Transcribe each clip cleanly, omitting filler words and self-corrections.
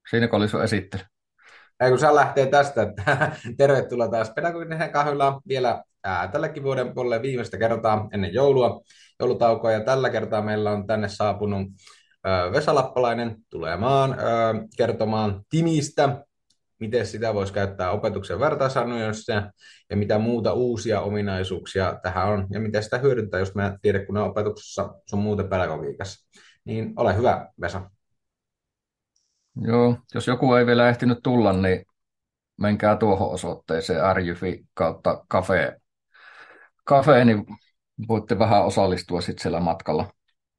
Siinäkö oli sun esittely? Ja kun se lähtee tästä, että tervetuloa taas Pedagoginen kahvila vielä tälläkin vuoden puolelle viimeistä kertaa ennen joulutaukoa. Ja tällä kertaa meillä on tänne saapunut Vesa Lappalainen tulemaan kertomaan Timistä, miten sitä voisi käyttää opetuksen vertaisarvioinnissa ja mitä muuta uusia ominaisuuksia tähän on ja miten sitä hyödyntää, jos mä tiedekunnan opetuksessa sun muuten pedagogiikassa. Niin ole hyvä, Vesa. Joo, jos joku ei vielä ehtinyt tulla, niin menkää tuohon osoitteeseen RJFI kautta kafe, niin voitte vähän osallistua sitten siellä matkalla.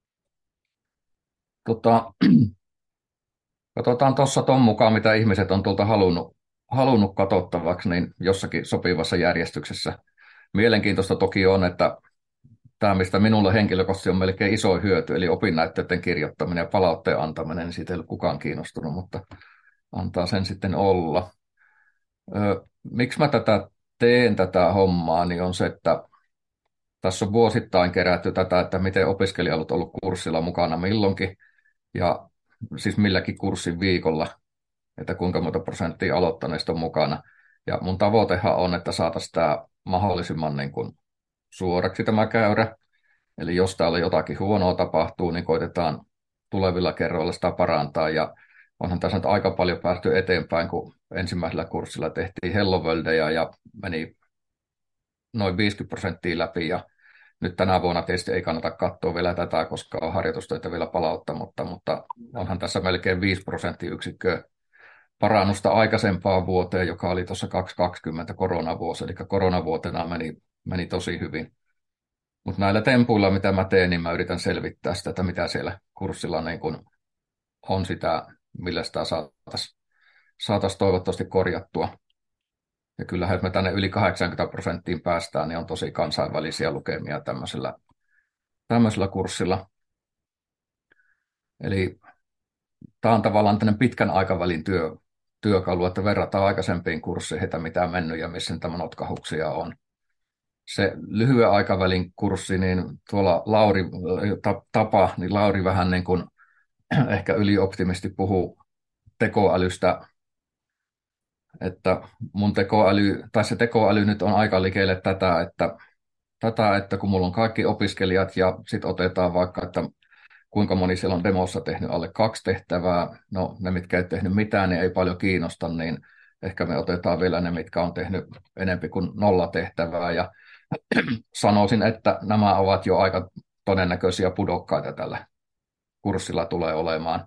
Tota, katsotaan tuossa ton mukaan, mitä ihmiset on tuolta halunnut katsottavaksi, niin jossakin sopivassa järjestyksessä. Mielenkiintoista toki on, että tämä, mistä minulle henkilökohtaisesti on melkein iso hyöty, eli opinnäytteiden kirjoittaminen ja palautteen antaminen, niin siitä ei ole kukaan kiinnostunut, mutta antaa sen sitten olla. Miksi mä teen tätä hommaa, niin on se, että tässä on vuosittain kerätty tätä, että miten opiskelijat ovat ollut kurssilla mukana milloinkin, ja siis milläkin kurssin viikolla, että kuinka monta prosenttia aloittaneista on mukana. Ja mun tavoitehan on, että saataisiin tämä mahdollisimman niin kuin suoraksi tämä käyrä. Eli jos täällä jotakin huonoa tapahtuu, niin koitetaan tulevilla kerroilla sitä parantaa. Ja onhan tässä nyt aika paljon päästy eteenpäin, kun ensimmäisellä kurssilla tehtiin Hello Worldia ja meni noin 50% läpi. Ja nyt tänä vuonna tietysti ei kannata katsoa vielä tätä, koska on harjoitustöitä vielä mutta onhan tässä melkein 5% parannusta aikaisempaan vuoteen, joka oli tuossa 2020 koronavuosi, eli koronavuotena meni tosi hyvin. Mutta näillä tempuilla, mitä mä teen, niin mä yritän selvittää sitä, että mitä siellä kurssilla niin kun on sitä, millä sitä saataisiin toivottavasti korjattua. Ja kyllähän, jos me tänne yli 80% päästään, niin on tosi kansainvälisiä lukemia tämmöisellä kurssilla. Eli tämä on tavallaan tämmöinen pitkän aikavälin työkalu, että verrataan aikaisempiin kursseihin, että mitä on mennyt ja missä niitä notkahuksia on. Se lyhyen aikavälin kurssi, niin tuolla Lauri vähän niin kuin ehkä ylioptimisti puhuu tekoälystä, että mun tekoäly, tai se tekoäly nyt on aika likelle että kun mulla on kaikki opiskelijat ja sitten otetaan vaikka, että kuinka moni siellä on demossa tehnyt alle 2 tehtävää, no ne mitkä ei tehnyt mitään, niin ei paljon kiinnosta, niin ehkä me otetaan vielä ne, mitkä on tehnyt enempi kuin 0 tehtävää ja sanoisin, että nämä ovat jo aika todennäköisiä pudokkaita tällä kurssilla tulee olemaan.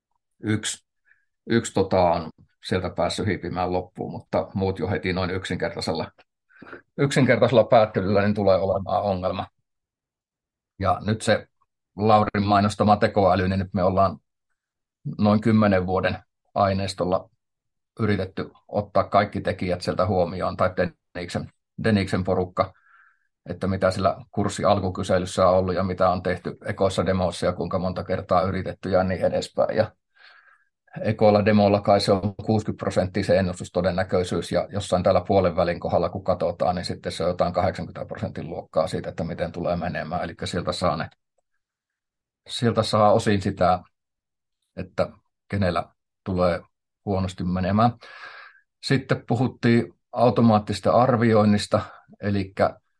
Yksi on sieltä päässyt hiipimään loppuun, mutta muut jo heti noin yksinkertaisella päättelyllä niin tulee olemaan ongelma. Ja nyt se Laurin mainostama tekoäly, niin nyt me ollaan noin 10 vuoden aineistolla yritetty ottaa kaikki tekijät sieltä huomioon, tai Deniksen porukka, että mitä sillä kurssi alkukyselyssä on ollut ja mitä on tehty ekoissa demoissa ja kuinka monta kertaa yritetty ja niin edespäin. Ja ekoilla demoilla kai se on 60% se ennustustodennäköisyys ja jossain täällä puolen välin kohdalla kun katsotaan, niin sitten se on jotain 80% luokkaa siitä, että miten tulee menemään. Eli sieltä saa osin sitä, että kenellä tulee huonosti menemään. Sitten puhuttiin automaattista arvioinnista, eli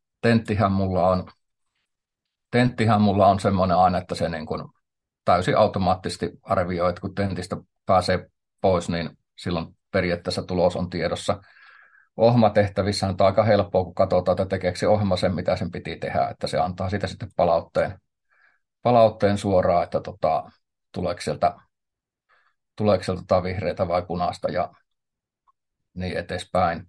tenttihän mulla on semmoinen aina, että se niin kuin täysin automaattisesti arvioi, että kun tentistä pääsee pois, niin silloin periaatteessa tulos on tiedossa. Ohjelmatehtävissä on aika helppoa, kun katsotaan, että tekeekö se ohjelma sen, mitä sen piti tehdä, että se antaa sitä sitten palautteen suoraan, että tuleeko sieltä vihreätä vai punaista ja niin edespäin.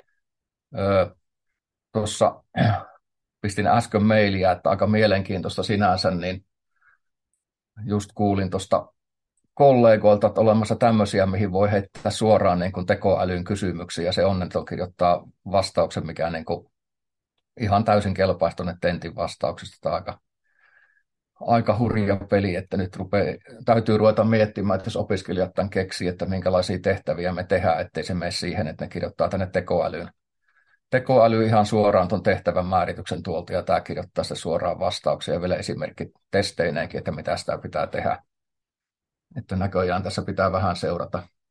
Tuossa pistin äsken mailia, että aika mielenkiintoista sinänsä, niin just kuulin tuosta kollegoilta, että olemassa tämmöisiä, mihin voi heittää suoraan niin kuin tekoälyn kysymyksiä, ja se onneton kirjoittaa vastauksen, mikä niin kuin ihan täysin kelpaisi tuonne tentin vastauksesta. Tämä on aika hurja peli, että nyt täytyy ruveta miettimään, että jos opiskelijat tämän keksii, että minkälaisia tehtäviä me tehdään, ettei se mene siihen, että ne kirjoittaa tänne tekoälyyn. Tekoäly ihan suoraan tuon tehtävän määrityksen tuolta, ja tämä kirjoittaa se suoraan vastauksia ja vielä esimerkki testeineenkin, että mitä sitä pitää tehdä. Että näköjään tässä pitää vähän seurata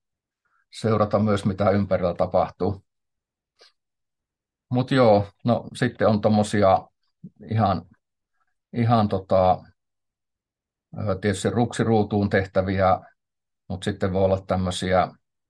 seurata myös, mitä ympärillä tapahtuu. Mutta joo, no sitten on tommosia ihan, ihan tietysti ruksiruutuun tehtäviä, mutta sitten voi olla tämmöisiä,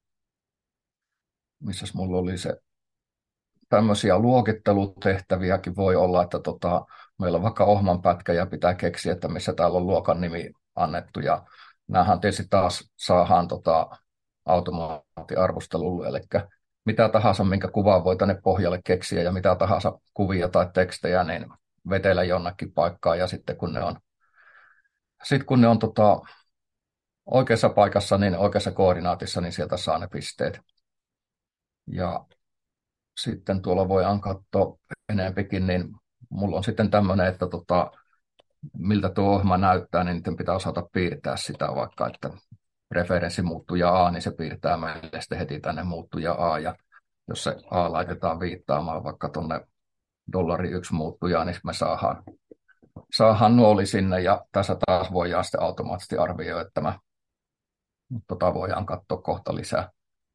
missäs mulla oli se, tämmöisiä luokittelutehtäviäkin voi olla, että meillä on vaikka ohmanpätkä ja pitää keksiä, että missä täällä on luokan nimi annettu. Ja näähän tietysti taas saadaan automaattiarvostelulle, eli mitä tahansa, minkä kuvaa voi tänne pohjalle keksiä ja mitä tahansa kuvia tai tekstejä, niin vetellä jonnekin paikkaan ja sitten kun ne on oikeassa paikassa, niin oikeassa koordinaatissa, niin sieltä saa ne pisteet. Ja sitten tuolla voidaan katsoa enempikin, niin mulla on sitten tämmöinen, että miltä tuo ohjelma näyttää, niin niiden pitää osata piirtää sitä vaikka, että referenssi muuttuja A, niin se piirtää meille sitten heti tänne muuttuja A, ja jos se A laitetaan viittaamaan vaikka tuonne $1 muuttujaan, niin me saadaan nuoli sinne, ja tässä taas voidaan sitten automaattisesti arvioida tämä, mutta voidaan katsoa kohta lisää.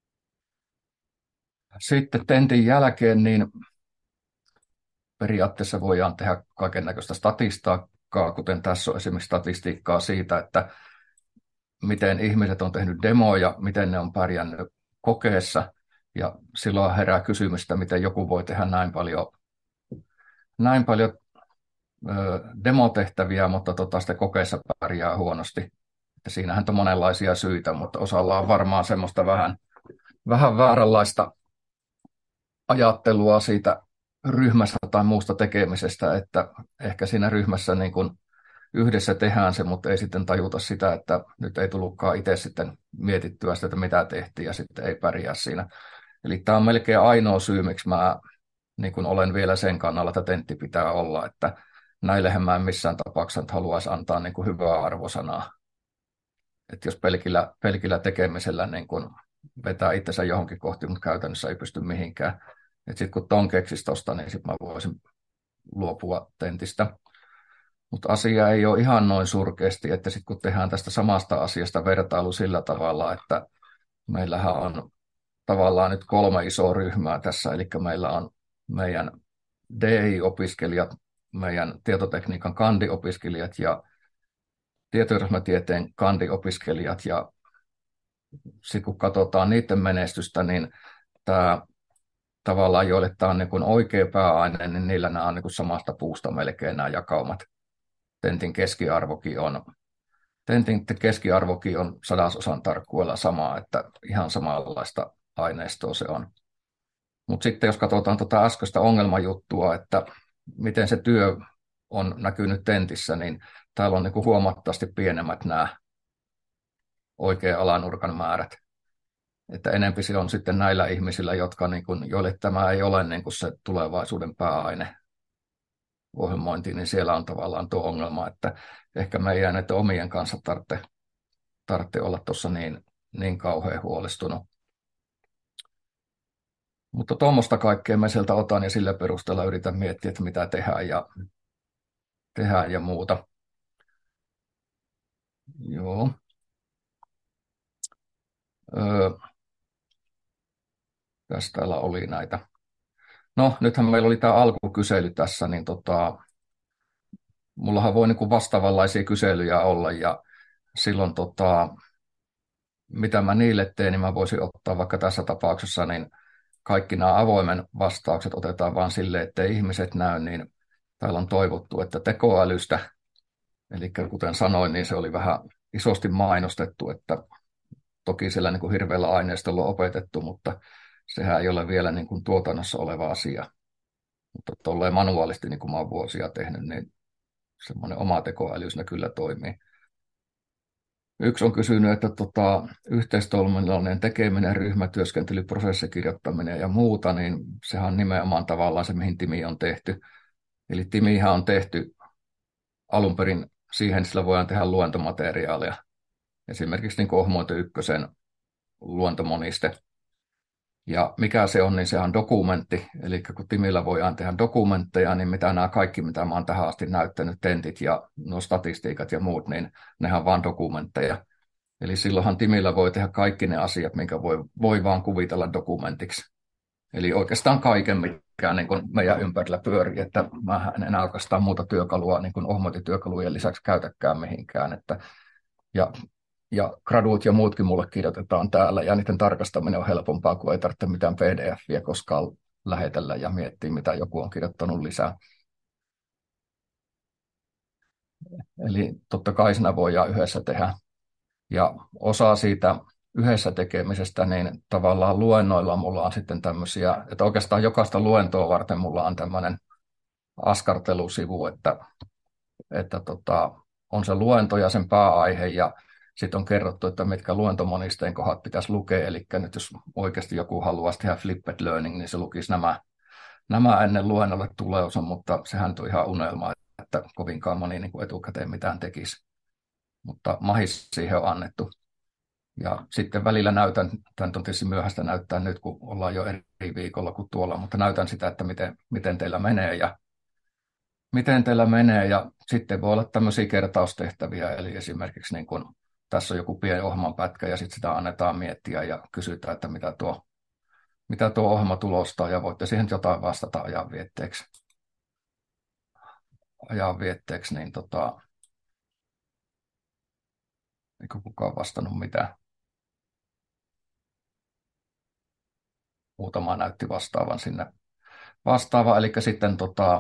Sitten tentin jälkeen, niin periaatteessa voidaan tehdä kaikennäköistä statistiikkaa, kuten tässä on esimerkiksi statistiikkaa siitä, että miten ihmiset on tehnyt demoja, miten ne on pärjännyt kokeessa, ja silloin herää kysymystä, miten joku voi tehdä näin paljon demotehtäviä, mutta sitten kokeessa pärjää huonosti. Ja siinähän on monenlaisia syitä, mutta osalla on varmaan semmoista vähän vääränlaista ajattelua siitä ryhmästä tai muusta tekemisestä, että ehkä siinä ryhmässä niin kuin yhdessä tehdään se, mutta ei sitten tajuta sitä, että nyt ei tullutkaan itse sitten mietittyä sitä, että mitä tehtiin ja sitten ei pärjää siinä. Eli tämä on melkein ainoa syy, miksi mä niin kuin olen vielä sen kannalla, että tentti pitää olla, että näillehän mä en missään tapauksessa haluaisi antaa niin kuin hyvää arvosanaa. Että jos pelkillä tekemisellä niin kuin vetää itsensä johonkin kohti, mutta käytännössä ei pysty mihinkään. Sitten kun ton keksisi tosta, niin sitten mä voisin luopua tentistä. Mutta asia ei ole ihan noin surkeasti, että sitten kun tehdään tästä samasta asiasta vertailu sillä tavalla, että meillähän on tavallaan nyt 3 isoa ryhmää tässä, eli meillä on meidän DI-opiskelijat, meidän tietotekniikan kandiopiskelijat ja tietoryhmätieteen kandiopiskelijat, ja sitten kun katsotaan niiden menestystä, niin tämä tavallaan, joille tämä on niin kuin oikea pääaine, niin niillä nämä on niin kuin samasta puusta melkein nämä jakaumat. Tentin keskiarvokin on 100% tarkkuudella sama, että ihan samanlaista aineistoa se on. Mutta sitten jos katsotaan tuota äskeistä ongelmajuttua, että miten se työ on näkynyt tentissä, niin täällä on niin kuin huomattavasti pienemmät nämä oikean alanurkan määrät. Että enempi se on sitten näillä ihmisillä, joille tämä ei ole niin kuin se tulevaisuuden pääaine ohjelmointiin, niin siellä on tavallaan tuo ongelma, että ehkä meidän näiden omien kanssa tarvitsee olla tuossa niin kauhean huolestunut. Mutta tuommoista kaikkea mä sieltä otan ja sillä perusteella yritän miettiä, että mitä tehdään ja muuta. Joo. Tässä täällä oli näitä. No, nythän meillä oli tämä alkukysely tässä, niin mullahan voi niin vastaavanlaisia kyselyjä olla, ja silloin mitä mä niille teen, niin mä voisin ottaa vaikka tässä tapauksessa, niin kaikki nämä avoimen vastaukset otetaan vaan silleen, että ihmiset näy, niin täällä on toivottu, että tekoälystä, eli kuten sanoin, niin se oli vähän isosti mainostettu, että toki siellä niin kuin hirveällä aineistolla on opetettu, mutta sehän ei ole vielä niin kuin tuotannossa oleva asia. Mutta tolleen manuaalisti, niin kuin mä oon vuosia tehnyt, niin semmoinen oma tekoäly siinä kyllä toimii. Yksi on kysynyt, että yhteistoiminnallinen tekeminen, ryhmätyöskentely, prosessikirjoittaminen ja muuta, niin sehän on nimenomaan tavallaan se, mihin Timi on tehty. Eli Timihän on tehty alun perin siihen, että sillä voidaan tehdä luentomateriaalia. Esimerkiksi niin Ohmointo 1 luontomoniste. Ja mikä se on, niin se on dokumentti. Eli kun Timillä voidaan tehdä dokumentteja, niin mitä nämä kaikki, mitä mä oon tähän asti näyttänyt, tentit ja nuo statistiikat ja muut, niin nehän on vaan dokumentteja. Eli silloinhan Timillä voi tehdä kaikki ne asiat, minkä voi vaan kuvitella dokumentiksi. Eli oikeastaan kaiken, mikä niin kuin meidän ympärillä pyörii, että mä en enää oikeastaan muuta työkalua niin kuin ohmointityökalujen lisäksi käytäkään mihinkään. Ja, ja graduut ja muutkin mulle kirjoitetaan täällä, ja niiden tarkastaminen on helpompaa, kun ei tarvitse mitään PDFiä koskaan lähetellä ja miettiä, mitä joku on kirjoittanut lisää. Eli totta kai siinä voidaan yhdessä tehdä. Ja osa siitä yhdessä tekemisestä, niin tavallaan luennoilla mulla on sitten tämmöisiä, että oikeastaan jokaista luentoa varten mulla on tämmöinen askartelusivu, että on se luento ja sen pääaihe, ja sitten on kerrottu, että mitkä luentomonisteen kohdat pitäisi lukea, eli nyt jos oikeasti joku haluaisi tehdä flipped learning, niin se lukisi nämä ennen luennolle tuleosan, mutta sehän on ihan unelma, että kovinkaan moni niin kuin etukäteen mitään tekisi. Mutta mahis siihen on annettu. Ja sitten välillä näytän, tämän on tietysti myöhäistä näyttää nyt, kun ollaan jo eri viikolla kuin tuolla, mutta näytän sitä, että miten teillä menee ja sitten voi olla tämmöisiä kertaustehtäviä, eli esimerkiksi niin kun tässä on joku pieni ohjelmanpätkä ja sitten sitä annetaan miettiä ja kysytään, että mitä tuo ohjelma tulostaa ja voitte siihen jotain vastata ajanvietteeksi niin eikö kukaan vastannut mitään. Muutama näytti vastaavan sinne. Eli sitten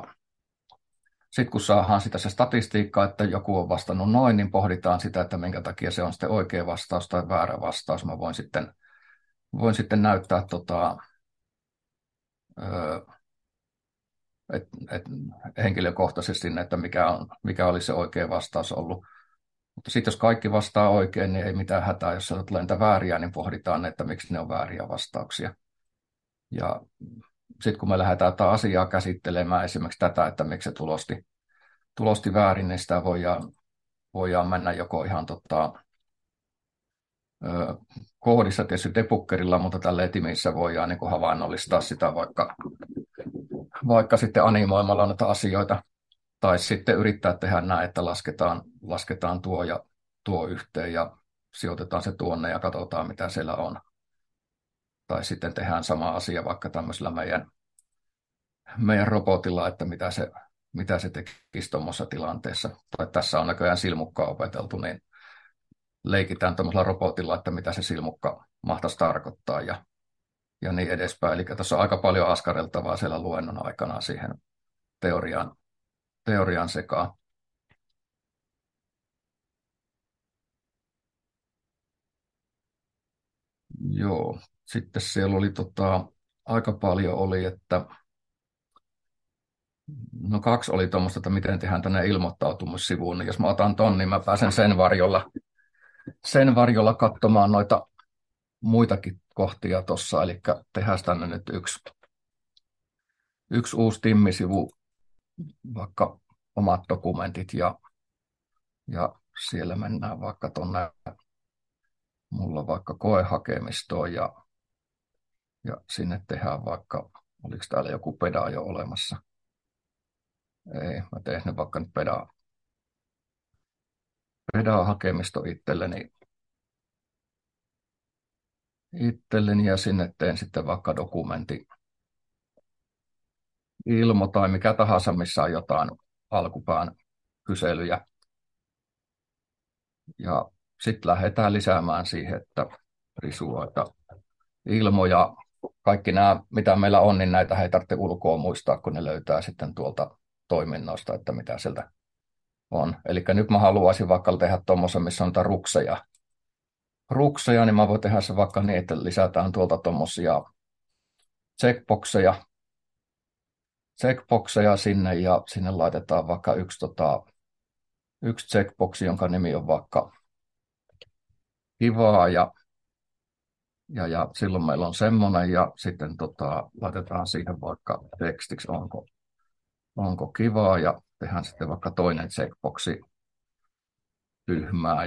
kun saadaan sitä se statistiikka, että joku on vastannut noin, niin pohditaan sitä, että minkä takia se on sitten oikea vastaus tai väärä vastaus. Mä voin sitten näyttää henkilökohtaisesti sinne, että mikä oli se oikea vastaus ollut. Mutta sitten jos kaikki vastaa oikein, niin ei mitään hätää. Jos sieltä tulee niitä vääriä, niin pohditaan, että miksi ne on vääriä vastauksia. Ja sitten kun me lähdetään tätä asiaa käsittelemään, esimerkiksi tätä, että miksi se tulosti väärin, niin sitä voidaan mennä joko ihan koodissa tietysti debuggerilla, mutta tällä etimissä voidaan niin kuin havainnollistaa sitä vaikka sitten animoimalla näitä asioita, tai sitten yrittää tehdä näin, että lasketaan tuo ja tuo yhteen ja sijoitetaan se tuonne ja katsotaan, mitä siellä on. Tai sitten tehdään sama asia vaikka tämmöisellä meidän robotilla, että mitä se tekisi tuommoisessa tilanteessa. Tai tässä on näköjään silmukkaa opeteltu, niin leikitään tuommoisella robotilla, että mitä se silmukka mahtaisi tarkoittaa ja niin edespäin. Eli tässä on aika paljon askareltavaa siellä luennon aikana siihen teorian sekaan. Joo, sitten siellä oli aika paljon oli, että no 2 oli tuommoista, että miten tehdään tänne ilmoittautumissivuun, niin jos mä otan ton, niin mä pääsen sen varjolla katsomaan noita muitakin kohtia tuossa, eli tehdään tänne nyt yksi uusi Timmi-sivu, vaikka omat dokumentit, ja siellä mennään vaikka tuonne, mulla on vaikka koehakemistoon, ja sinne tehdään vaikka, oliko täällä joku peda jo olemassa? Ei, mä teen ne vaikka nyt peda-hakemisto itselleni ja sinne teen sitten vaikka dokumentti ilmo tai mikä tahansa, missä on jotain alkupään kyselyjä. Ja sitten lähdetään lisäämään siihen, että risuoita, ilmoja, kaikki nämä, mitä meillä on, niin näitä ei tarvitse ulkoa muistaa, kun ne löytää sitten tuolta toiminnoista, että mitä sieltä on. Eli nyt mä haluaisin vaikka tehdä tuommoisen, missä on rukseja, niin mä voin tehdä se vaikka niin, että lisätään tuolta tuommoisia checkboxeja sinne, ja sinne laitetaan vaikka yksi checkbox, jonka nimi on vaikka kivaa, ja silloin meillä on semmoinen, ja sitten laitetaan siihen vaikka tekstiksi, onko kivaa, ja tehdään sitten vaikka toinen checkboxi, tyhmää,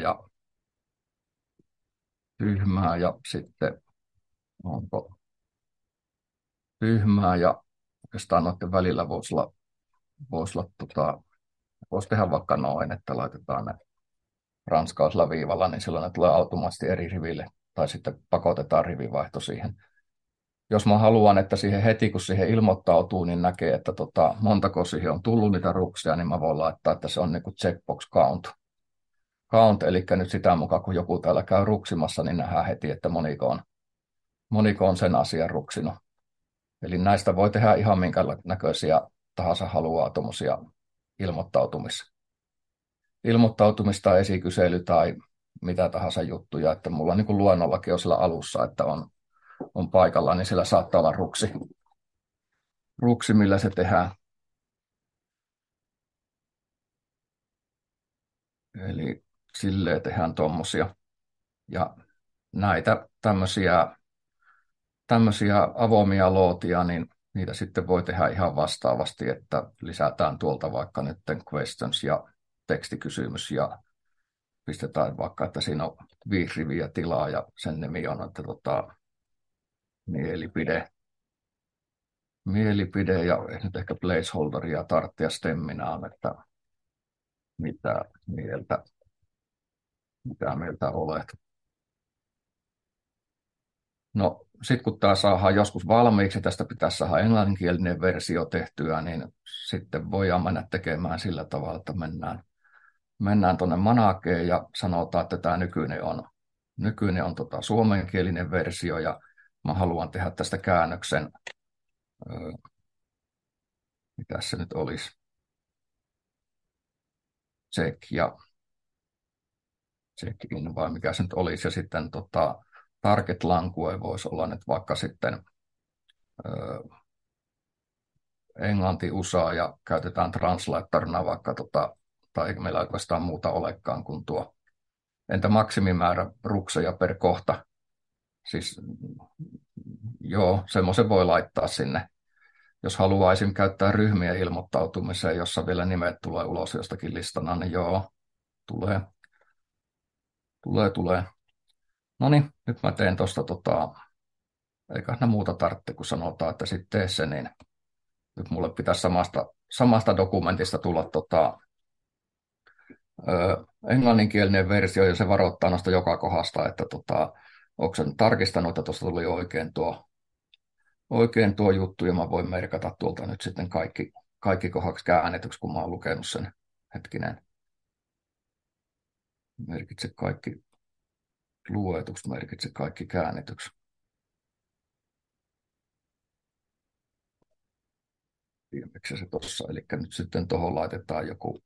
ja sitten onko tyhmää, ja oikeastaan noiden välillä voisi tehdä vaikka noin, että laitetaan ne ranskaisella viivalla, niin silloin ne tulee automaattisesti eri riville, tai sitten pakotetaan rivivaihto siihen. Jos mä haluan, että siihen heti kun siihen ilmoittautuu, niin näkee, että montako siihen on tullut niitä ruksia, niin mä voin laittaa, että se on niin kuin checkbox count, eli nyt sitä mukaan, kun joku täällä käy ruksimassa, niin nähdään heti, että moniko on sen asian ruksinut. Eli näistä voi tehdä ihan minkä näköisiä tahansa haluaa tuommoisia ilmoittautumista, esikysely tai mitä tahansa juttuja, että mulla niin kuin luennollakin on siellä alussa, että on paikallaan, niin siellä saattaa olla ruksi, millä se tehdään. Eli silleen tehdään tuommoisia. Ja näitä tämmöisiä avoimia lootia, niin niitä sitten voi tehdä ihan vastaavasti, että lisätään tuolta vaikka nyt questions ja tekstikysymys ja pistetään vaikka, että siinä on 5 riviä tilaa ja sen nimi on, että mielipide ja nyt ehkä placeholderia tarttia stemminaan, että mitä mieltä olet. No, sitten kun tämä saadaan joskus valmiiksi, tästä pitäisi saada englanninkielinen versio tehtyä, niin sitten voidaan mennä tekemään sillä tavalla, että mennään tuonne Manakeen ja sanotaan, että tämä nykyinen on suomenkielinen versio ja mä haluan tehdä tästä käännöksen, mitä se nyt olisi, check in vai mikä se nyt olisi, ja sitten target langue voisi olla nyt vaikka sitten englanti, USA ja käytetään translatorina vaikka, tai eikä meillä oikeastaan muuta olekaan kuin tuo. Entä maksimimäärä rukseja per kohta? Siis joo, semmoisen voi laittaa sinne. Jos haluaa esim. Käyttää ryhmien ilmoittautumiseen, jossa vielä nimet tulee ulos jostakin listana, niin joo, tulee. No niin, nyt mä teen tuosta, eikä ne muuta tarvitse, kun sanotaan, että sitten tee se, niin nyt mulle pitäisi samasta dokumentista tulla englanninkielinen versio, ja se varoittaa noista joka kohdasta, että onko sen tarkistanut, että tuosta tuli oikein tuo juttu, ja mä voin merkata tuolta nyt sitten kaikki kohdaksi käännetyksi, kun mä oon lukenut sen. Hetkinen. Merkitse kaikki luetuksi, merkitse kaikki käännetyksi. Viimeksi se tuossa, eli nyt sitten tuohon laitetaan joku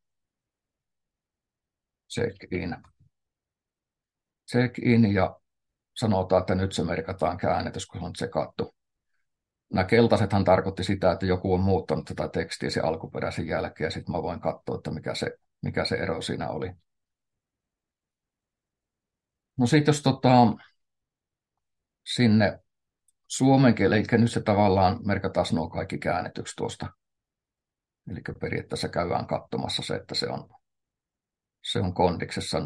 check-in ja sanotaan, että nyt se merkataan käännetys, kun se on tsekattu. Nämä keltaisethan tarkoitti sitä, että joku on muuttanut tätä tekstiä sen alkuperäisen jälkeen, ja sitten mä voin katsoa, että mikä se ero siinä oli. No sitten jos sinne suomen kielen, eli nyt se tavallaan merkataan nuo kaikki käännetyksi tuosta. Eli periaatteessa käydään katsomassa se, että se on kondiksessa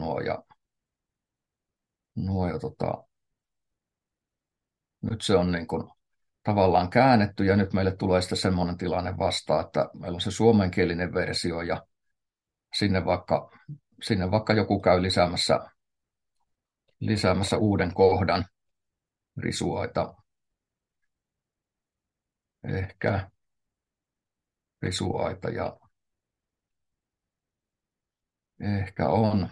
nyt se on niin kuin tavallaan käännetty ja nyt meille tulee sitten semmoinen tilanne vastaan, että meillä on se suomenkielinen versio ja sinne vaikka joku käy lisäämässä uuden kohdan risuaita. Ehkä risuaita ja ehkä on.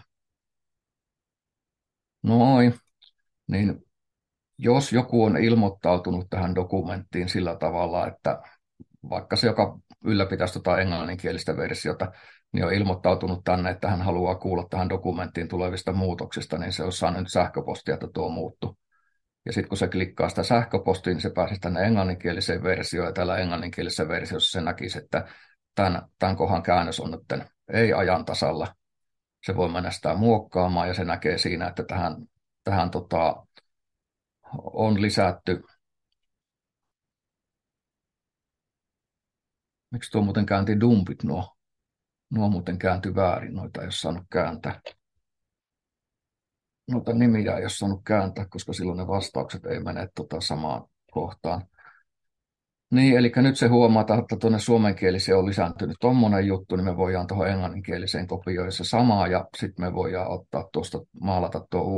Noin, niin jos joku on ilmoittautunut tähän dokumenttiin sillä tavalla, että vaikka se, joka ylläpitäisi englanninkielistä versiota, niin on ilmoittautunut tänne, että hän haluaa kuulla tähän dokumenttiin tulevista muutoksista, niin se on saanut sähköpostia, että tuo muuttuu. Ja sitten kun se klikkaa sitä sähköpostia, niin se pääsee tänne englanninkieliseen versioon, ja täällä englanninkielisessä versiossa se näkisi, että tämän kohan käännös on nyt ei ajan tasalla. Se voi mennä sitä muokkaamaan, ja se näkee siinä, että tähän on lisätty. Miksi tuo muuten käänti dumpit nuo? Nuo muuten kääntyi väärin, noita ei ole saanut kääntää. Noita nimiä ei ole saanut kääntää, koska silloin ne vastaukset ei mene samaan kohtaan. Niin, eli nyt se huomataan, että tuonne suomenkieliseen on lisääntynyt tuommoinen juttu, niin me voidaan tuohon englanninkieliseen kopioida se samaa, ja sitten me voidaan ottaa tuosta, maalata tuo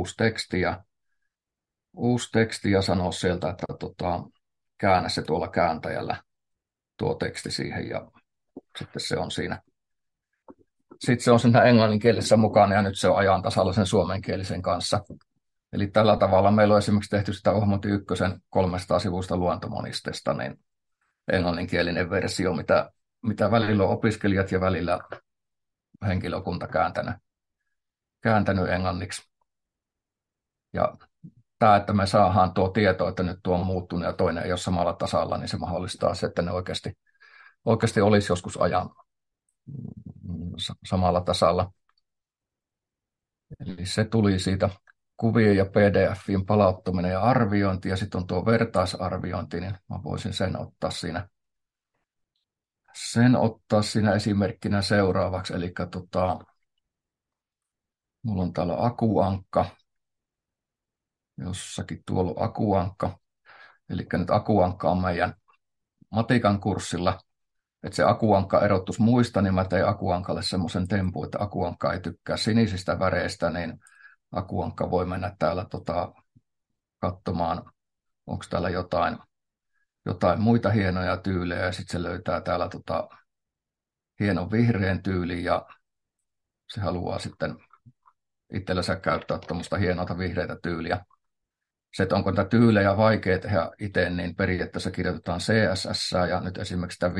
uusi teksti ja sanoa sieltä, että käännä se tuolla kääntäjällä tuo teksti siihen, ja sitten se on siinä. Sitten se on siinä englanninkielisessä mukana, ja nyt se on ajan tasalla sen suomenkielisen kanssa. Eli tällä tavalla meillä on esimerkiksi tehty sitä Ohmonti ykkösen 300 sivuista luontomonistesta, niin englanninkielinen versio, mitä välillä on opiskelijat ja välillä henkilökunta kääntänyt englanniksi. Ja tämä, että me saadaan tuo tieto, että nyt tuo on muuttunut ja toinen ei ole samalla tasalla, niin se mahdollistaa se, että ne oikeasti olisi joskus ajan samalla tasalla. Eli se tuli siitä kuvien ja PDFin palauttaminen ja arviointi, ja sitten on tuo vertaisarviointi, niin mä voisin sen ottaa siinä esimerkkinä seuraavaksi. Eli mulla on täällä akuankka, jossakin tuolla on akuankka. Eli nyt akuankka on meidän matikan kurssilla. Että se akuankka erottuisi muista, niin mä tein akuankalle semmoisen tempun, että akuankka ei tykkää sinisistä väreistä, niin akuankka voi mennä täällä katsomaan, onko täällä jotain muita hienoja tyylejä, ja sitten se löytää täällä hienon vihreän tyylin, ja se haluaa sitten itsellensä käyttää tuommoista hienoa vihreitä tyyliä. Se, että onko näitä tyylejä vaikea tehdä itse, niin periaatteessa kirjoitetaan CSS, ja nyt esimerkiksi tämän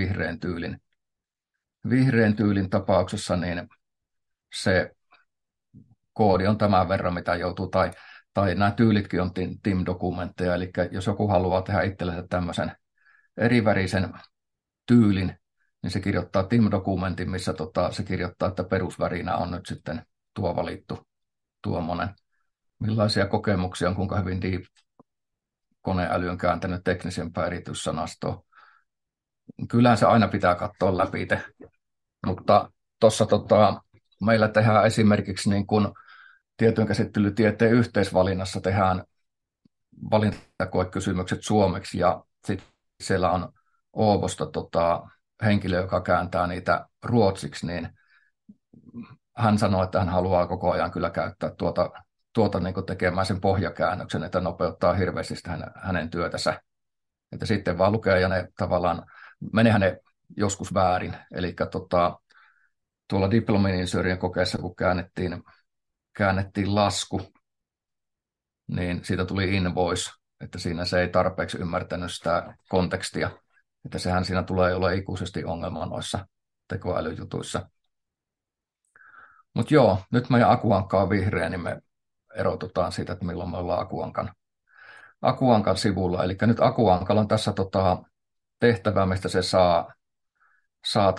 vihreän tyylin tapauksessa, niin se koodi on tämän verran, mitä joutuu, tai nämä tyylitkin on TIM-dokumentteja, eli jos joku haluaa tehdä itsellensä tämmöisen erivärisen tyylin, niin se kirjoittaa TIM-dokumentin, missä se kirjoittaa, että perusvärinä on nyt sitten tuo valittu tuommoinen. Millaisia kokemuksia on, kuinka hyvin koneäly on kääntänyt teknisempää erityissanastoa. Kyllähän se aina pitää katsoa läpi, mutta tuossa meillä tehdään esimerkiksi niin kuin tietojenkäsittelytieteen yhteisvalinnassa tehdään valintakoekysymykset suomeksi, ja sitten siellä on Oovosta henkilö, joka kääntää niitä ruotsiksi, niin hän sanoi, että hän haluaa koko ajan kyllä käyttää tuota niin kuin tekemään sen pohjakäännöksen, että nopeuttaa hirveästi hänen työtänsä. Että sitten vaan lukee, ja ne tavallaan menehän ne joskus väärin. Eli tuolla diplomi-insinöörien kokeessa, kun käännettiin lasku, niin siitä tuli invoice, että siinä se ei tarpeeksi ymmärtänyt sitä kontekstia. Että sehän siinä tulee olla ikuisesti ongelma noissa tekoälyjutuissa. Mutta joo, nyt meidän akuankka on vihreä, niin me erotutaan siitä, että milloin me ollaan akuankan sivulla. Eli nyt akuankalla on tässä tehtävä, mistä se saa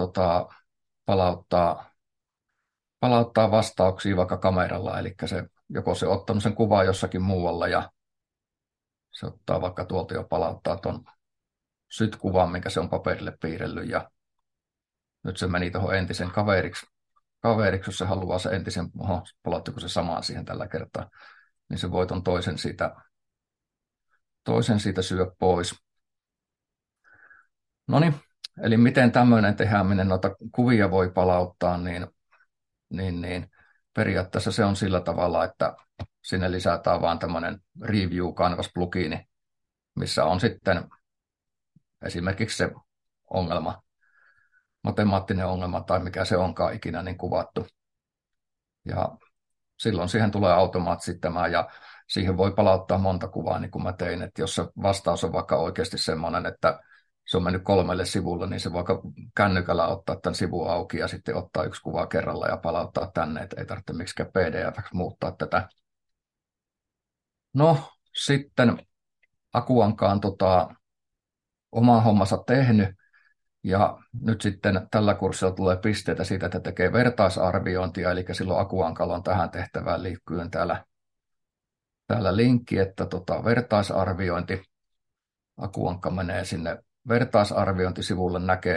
palauttaa vastauksia vaikka kameralla. Eli joko se ottanut sen kuvan jossakin muualla, ja se ottaa vaikka tuolta jo palauttaa tuon syt-kuvan, minkä se on paperille piirrellyt, ja nyt se meni tuohon entisen kaveriksi, jos se haluaa se entisen, palauttiko se samaan siihen tällä kertaa, niin se voi tuon toisen siitä syö pois. No niin, eli miten tämmöinen tehdään, minne noita kuvia voi palauttaa, niin periaatteessa se on sillä tavalla, että sinne lisätään vaan tämmöinen Review Canvas-plugiini, missä on sitten esimerkiksi se ongelma, matemaattinen ongelma tai mikä se onkaan ikinä niin kuvattu. Ja silloin siihen tulee automaattisesti tämä, ja siihen voi palauttaa monta kuvaa, niin kuin mä tein, että jos se vastaus on vaikka oikeasti semmoinen, että se on mennyt 3 sivulle, niin se vaikka kännykällä ottaa tämän sivun auki ja sitten ottaa 1 kuva kerralla ja palauttaa tänne, että ei tarvitse miksikään PDF:ksi muuttaa tätä. No, sitten Akuankaan oma hommansa tehnyt, ja nyt sitten tällä kurssilla tulee pisteitä siitä, että tekee vertaisarviointia, eli silloin Akuankalla on tähän tehtävään liikkyen täällä linkki, että vertaisarviointi. Akuankka menee sinne vertaisarviointisivulle,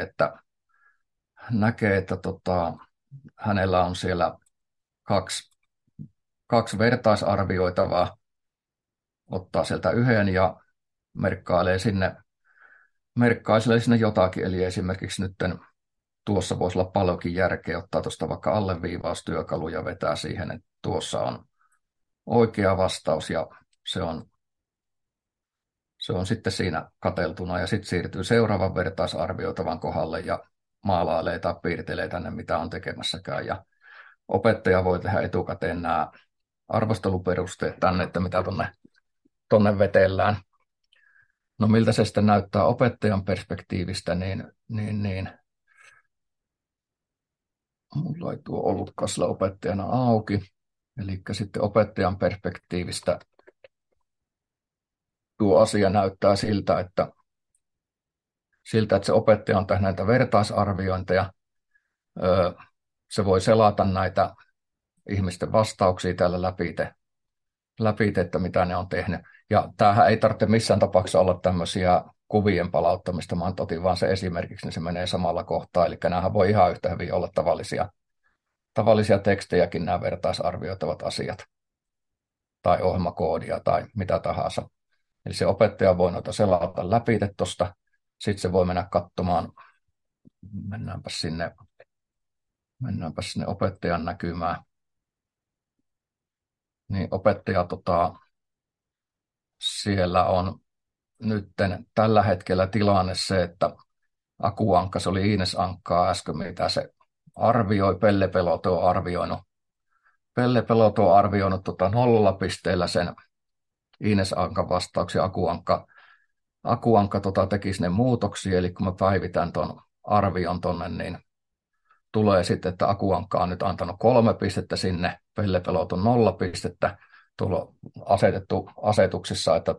näkee, että hänellä on siellä kaksi vertaisarvioitavaa, ottaa sieltä yhden ja merkkailee sinne merkkaa sille sinne jotakin, eli esimerkiksi nyt tuossa voisi olla paljonkin järkeä ottaa tuosta vaikka alleviivaustyökalu ja vetää siihen, että tuossa on oikea vastaus ja se on, se on sitten siinä kateltuna ja sitten siirtyy seuraavan vertaisarvioitavan kohdalle ja maalailee tai piirtelee tänne, mitä on tekemässäkään. Ja opettaja voi tehdä etukäteen nämä arvosteluperusteet tänne, että mitä tonne vetellään. No miltä se sitten näyttää opettajan perspektiivistä, niin mulla ei tuo ollutkaan sillä opettajana auki. Eli sitten opettajan perspektiivistä tuo asia näyttää siltä, että se opettaja on tehnyt näitä vertaisarviointeja. Se voi selata näitä ihmisten vastauksia täällä läpi, että mitä ne on tehnyt. Ja tämähän ei tarvitse missään tapauksessa olla tämmöisiä kuvien palauttamista. Mä otin vaan se esimerkiksi, niin se menee samalla kohtaa. Eli nämähän voi ihan yhtä hyvin olla tavallisia tekstejäkin nämä vertaisarvioitavat asiat. Tai ohjelmakoodia tai mitä tahansa. Eli se opettaja voi noita selata läpi tuosta. Sitten se voi mennä katsomaan, mennäänpä sinne opettajan näkymään. Niin opettaja, siellä on nyt tällä hetkellä tilanne se, että Akuankka, se oli Iines Ankkaa äsken, mitä se arvioi. Pelle Peloto on arvioinut 0 pisteellä sen Iines Ankan vastauksia. Akuankka teki sinne muutoksia, eli kun mä päivitän tuon arvion tonne, niin tulee sitten, että Akuankka on nyt antanut 3 pistettä sinne, Pelle Peloton 0 pistettä. Tuolla on asetettu asetuksissa, että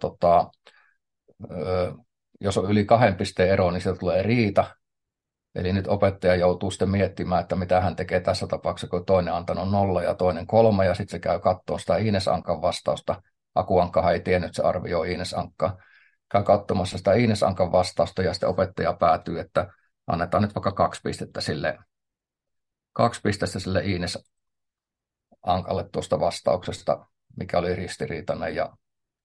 jos on yli 2 pisteen ero, niin sieltä tulee riita. Eli nyt opettaja joutuu sitten miettimään, että mitä hän tekee tässä tapauksessa, kun toinen on antanut 0 ja toinen 3, ja sitten se käy katsomaan sitä Iines Ankan vastausta. Akuankkahan ei tiennyt, että se arvioi Iines Ankkaa. Käy katsomassa sitä Iines Ankan vastausta, ja sitten opettaja päätyy, että annetaan nyt vaikka 2 pistettä sille Iines Ankalle tuosta vastauksesta, mikä oli ristiriitainen ja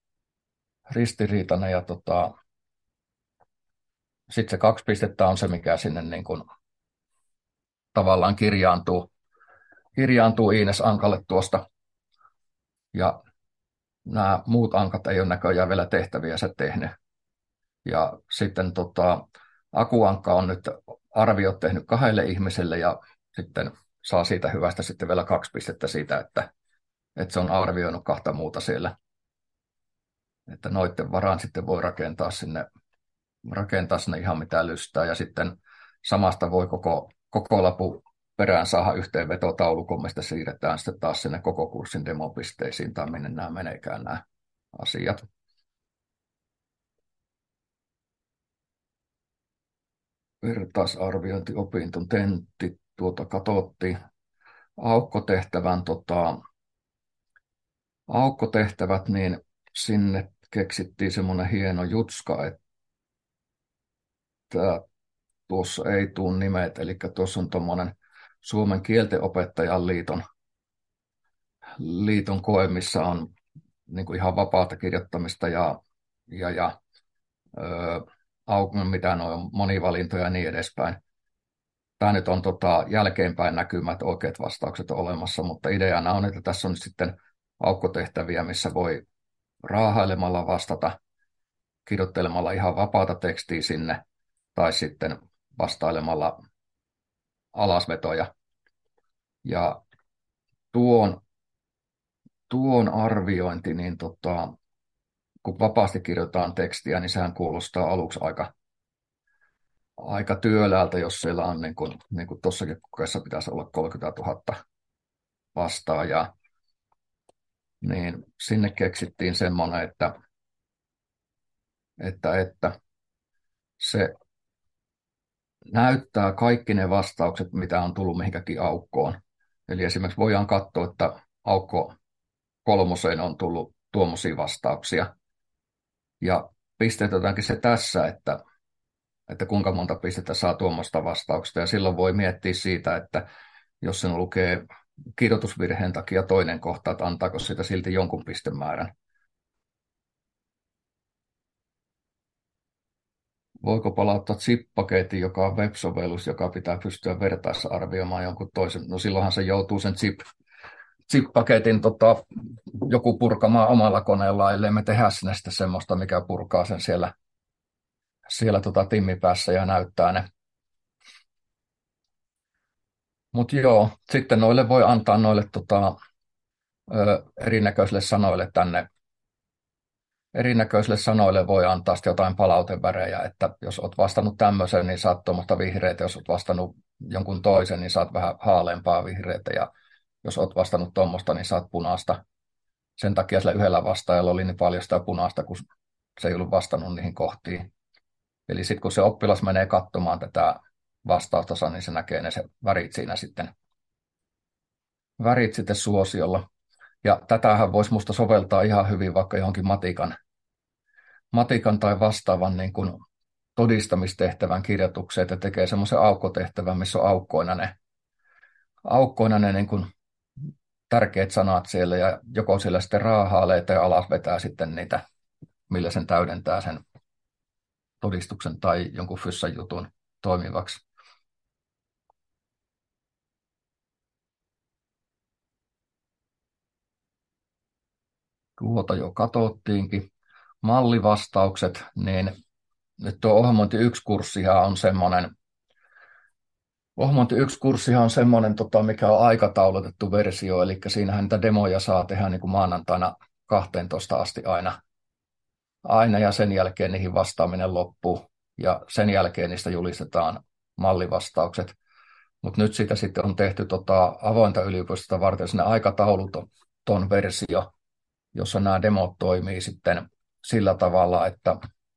sitten se 2 pistettä on se, mikä sinne niin kuin tavallaan kirjaantuu Iines Ankalle tuosta. Ja nämä muut ankat ei ole näköjään vielä tehtäviänsä tehnyt. Ja sitten Akuankka on nyt arviot tehnyt 2 ihmiselle ja sitten saa siitä hyvästä sitten vielä 2 pistettä siitä, että se on arvioinut 2 muuta siellä. Että noiden varaan sitten voi rakentaa sinne ihan mitä lystää ja sitten samasta voi koko lapun perään saada yhteenvetotaulukon, mistä siirretään sitten taas sinne koko kurssin demopisteisiin tai minne nämä meneekään nämä asiat. Vertaisarviointi, opinton tentti, katsottiin. Aukkotehtävät, niin sinne keksittiin semmoinen hieno jutska, että tuossa ei tule nimet, eli tuossa on tuommoinen Suomen kieltenopettajan liiton koe, missä on niin kuin ihan vapaata kirjoittamista ja mitä on monivalintoja ja niin edespäin. Tämä nyt on jälkeenpäin näkymät, oikeat vastaukset on olemassa, mutta ideana on, että tässä on nyt sitten aukkotehtäviä, missä voi raahailemalla vastata, kirjoittelemalla ihan vapaata tekstiä sinne, tai sitten vastailemalla alasvetoja. Ja tuon arviointi, niin kun vapaasti kirjoitetaan tekstiä, niin sehän kuulostaa aluksi aika työläältä, jos siellä on niin kuin tuossakin kokeessa pitäisi olla 30 000 vastaajaa. Niin sinne keksittiin semmoinen, että se näyttää kaikki ne vastaukset, mitä on tullut mihinkäkin aukkoon. Eli esimerkiksi voidaan katsoa, että aukko 3 on tullut tuommoisia vastauksia. Ja pistetäänkö se tässä, että kuinka monta pistettä saa tuommoista vastauksesta. Ja silloin voi miettiä siitä, että jos sen lukee kirjoitusvirheen takia toinen kohta, että antaako siitä silti jonkun pistemäärän. voiko palauttaa zip-paketin, joka on web-sovellus, joka pitää pystyä vertaissa arvioimaan jonkun toisen. No silloinhan se joutuu sen zip-paketin joku purkamaan omalla koneella, ellei me tehdä sinne sitten semmoista, mikä purkaa sen siellä timmipäässä ja näyttää ne. Mutta joo, sitten noille voi antaa noille erinäköisille sanoille tänne. Erinäköisille sanoille voi antaa sitten jotain palautevärejä, että jos olet vastannut tämmöisen, niin saat tuommoista vihreitä, jos olet vastannut jonkun toisen, niin saat vähän haaleampaa vihreitä, ja jos olet vastannut tuommoista, niin saat punaista. Sen takia sillä yhdellä vastaajalla oli niin paljon sitä punaista, kun se ei ollut vastannut niihin kohtiin. Eli sitten kun se oppilas menee katsomaan tätä vastausta, niin se näkee ne se värit siinä sitten, värit sitten suosiolla. Ja tätähän voisi musta soveltaa ihan hyvin vaikka johonkin matikan tai vastaavan niin kuin todistamistehtävän kirjoitukseen, että tekee semmoisen aukkotehtävän, missä on aukkoina ne niin kuin tärkeät sanat siellä, ja joko siellä sitten raahailee tai alas vetää sitten niitä, millä sen täydentää sen todistuksen tai jonkun fyssän jutun toimivaksi. Tuota jo katsottiinkin. Mallivastaukset, niin nyt tuo ohjelmointi 1-kurssihan on semmoinen, mikä on aikataulutettu versio, eli siinähän niitä demoja saa tehdä niin kuin maanantaina 12 asti aina, ja sen jälkeen niihin vastaaminen loppuu, ja sen jälkeen niistä julistetaan mallivastaukset. Mutta nyt siitä sitten on tehty avointa yliopistosta varten sinne aikatauluton versio, jossa nämä demot toimii sitten sillä tavalla, että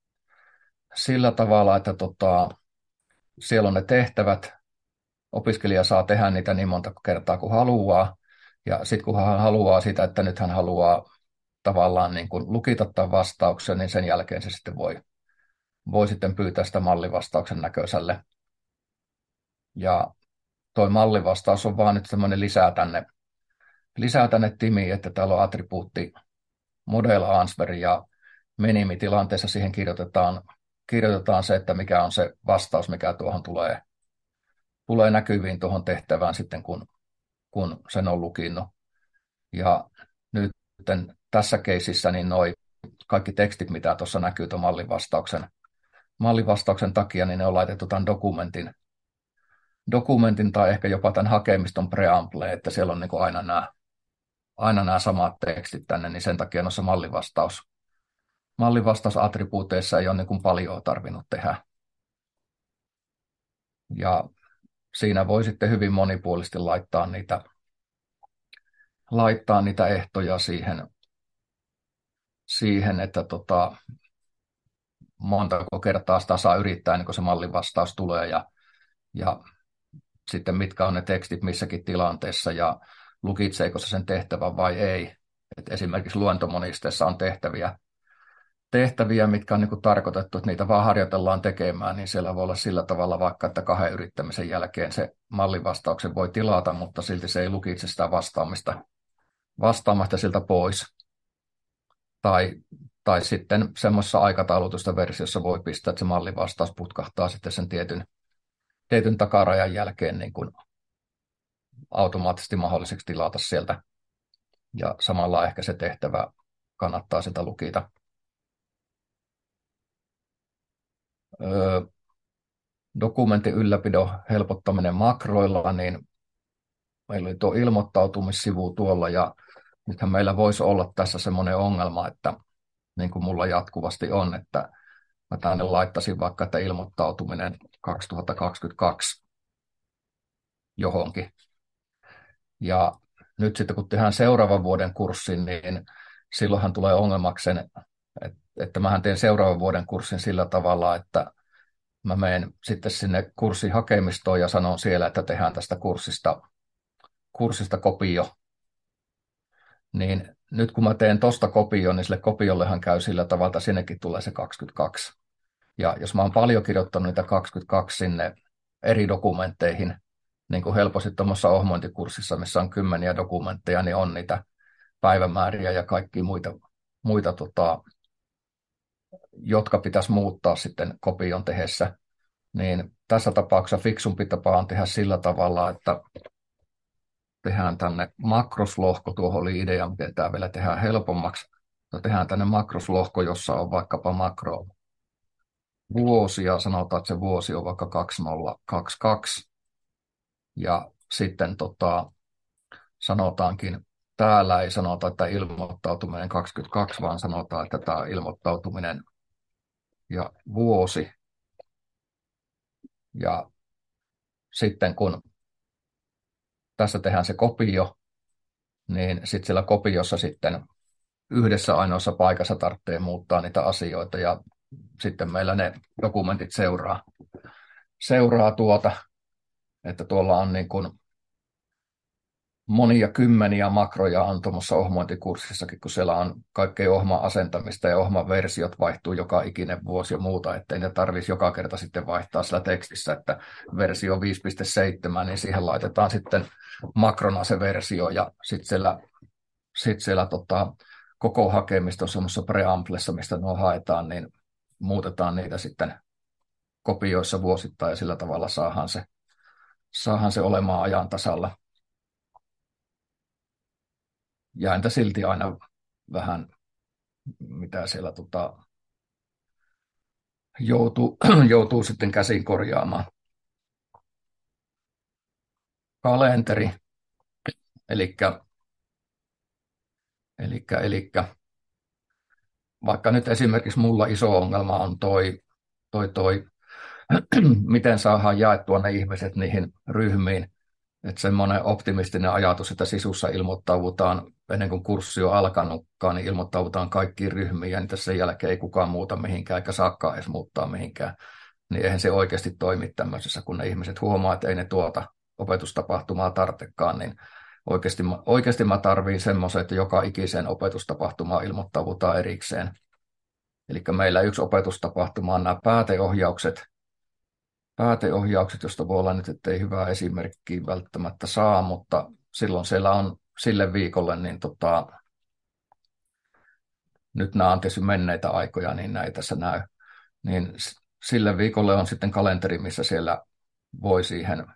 siellä on ne tehtävät, opiskelija saa tehdä niitä niin monta kertaa kuin haluaa, ja sitten kun hän haluaa sitä, että nyt hän haluaa tavallaan niin kuin lukita tämän vastauksen, niin sen jälkeen se sitten voi sitten pyytää sitä mallivastauksen näköiselle. Ja toi mallivastaus on vaan nyt semmoinen lisää tänne timiin, että täällä on attribuutti model answer, ja minimitilanteessa siihen kirjoitetaan se, että mikä on se vastaus, mikä tuohon tulee näkyviin tuohon tehtävään sitten, kun sen on lukinnut. Ja nyt tässä keisissä niin noi kaikki tekstit, mitä tuossa näkyy tuon mallivastauksen takia, niin ne on laitettu tämän dokumentin tai ehkä jopa tämän hakemiston preamble, että siellä on niin kuin aina nämä samat tekstit tänne, niin sen takia noissa mallivastausattribuuteissa ei ole niin kuin paljon tarvinnut tehdä. Ja siinä voi sitten hyvin monipuolisesti laittaa niitä ehtoja siihen että montako kertaa sitä saa yrittää, niin kun se mallivastaus tulee, ja sitten mitkä on ne tekstit missäkin tilanteessa, ja lukitseeko se sen tehtävän vai ei. Et esimerkiksi luentomonisteessa on tehtäviä, mitkä on niin kuin tarkoitettu, että niitä vaan harjoitellaan tekemään, niin siellä voi olla sillä tavalla vaikka, että 2 yrittämisen jälkeen se mallivastauksen voi tilata, mutta silti se ei lukitse sitä vastaamasta siltä pois. Tai sitten semmoisessa aikataulutusta versiossa voi pistää, että se mallivastaus putkahtaa sitten sen tietyn takarajan jälkeen niin kuin automaattisesti mahdolliseksi tilata sieltä. Ja samalla ehkä se tehtävä kannattaa sitä lukita. Dokumentin ylläpidon helpottaminen makroilla, niin meillä oli tuo ilmoittautumissivu tuolla, ja nythän meillä voisi olla tässä semmoinen ongelma, että niin kuin mulla jatkuvasti on, että mä tänne laittaisin vaikka, että ilmoittautuminen 2022 johonkin. Ja nyt sitten kun tehdään seuraavan vuoden kurssin, niin silloinhan tulee ongelmaksi sen, että mähän teen seuraavan vuoden kurssin sillä tavalla, että mä menen sitten sinne kurssin hakemistoon ja sanon siellä, että tehdään tästä kurssista kopio. Niin nyt kun mä teen tosta kopioon, niin sille kopiollehan käy sillä tavalla, että sinnekin tulee se 22. Ja jos mä oon paljon kirjoittanut niitä 22 sinne eri dokumentteihin, niin kuin helposti tuommoisessa ohjelmointikurssissa, missä on 10 dokumentteja, niin on niitä päivämääriä ja kaikkia muita jotka pitäisi muuttaa sitten kopion tehessä, niin tässä tapauksessa fiksumpi tapa on tehdä sillä tavalla, että tehdään tänne makroslohko, tuohon oli idea, miten tämä vielä tehdään helpommaksi. No, tehdään tänne makroslohko, jossa on vaikkapa makro vuosi, ja sanotaan, että se vuosi on vaikka 2022, ja sitten sanotaankin, täällä ei sanota, että ilmoittautuminen 22, vaan sanotaan, että tämä ilmoittautuminen ja vuosi, ja sitten kun tässä tehdään se kopio, niin sitten siellä kopiossa sitten yhdessä ainoassa paikassa tarvitsee muuttaa niitä asioita, ja sitten meillä ne dokumentit seuraa että tuolla on niin kuin monia kymmeniä makroja on tuommoissa ohmointikurssissakin, kun siellä on kaikkea ohman asentamista ja ohman versiot vaihtuu joka ikinen vuosi ja muuta, ettei ne tarvitsisi joka kerta sitten vaihtaa sillä tekstissä, että versio 5.7, niin siihen laitetaan sitten makrona se versio, ja sitten siellä koko hakemista on semmoisessa preamplessa, mistä nuo haetaan, niin muutetaan niitä sitten kopioissa vuosittain, ja sillä tavalla saadaan se olemaan ajan tasalla. Ja entä silti aina vähän, mitä siellä joutuu sitten käsin korjaamaan. Kalenteri, eli vaikka nyt esimerkiksi mulla iso ongelma on toi miten saadaan jaettua ne ihmiset niihin ryhmiin, että semmoinen optimistinen ajatus, että sisussa ilmoittaudutaan ennen kuin kurssi on alkanutkaan, niin ilmoittaudutaan kaikkiin ryhmiin, ja niitä sen jälkeen ei kukaan muuta mihinkään, eikä saakaan edes muuttaa mihinkään. Niin eihän se oikeasti toimi tämmöisessä, kun ne ihmiset huomaa, että ei ne opetustapahtumaa tarvitsekaan, niin oikeasti mä tarviin semmoisen, että joka ikiseen opetustapahtumaan ilmoittaudutaan erikseen. Eli meillä yksi opetustapahtuma on nämä pääteohjaukset, josta voi olla nyt, että ei hyvää esimerkkiä välttämättä saa, mutta silloin siellä on sille viikolle, niin nyt nämä on tietysti menneitä aikoja, niin näitä tässä näy, niin sille viikolle on sitten kalenteri, missä siellä voi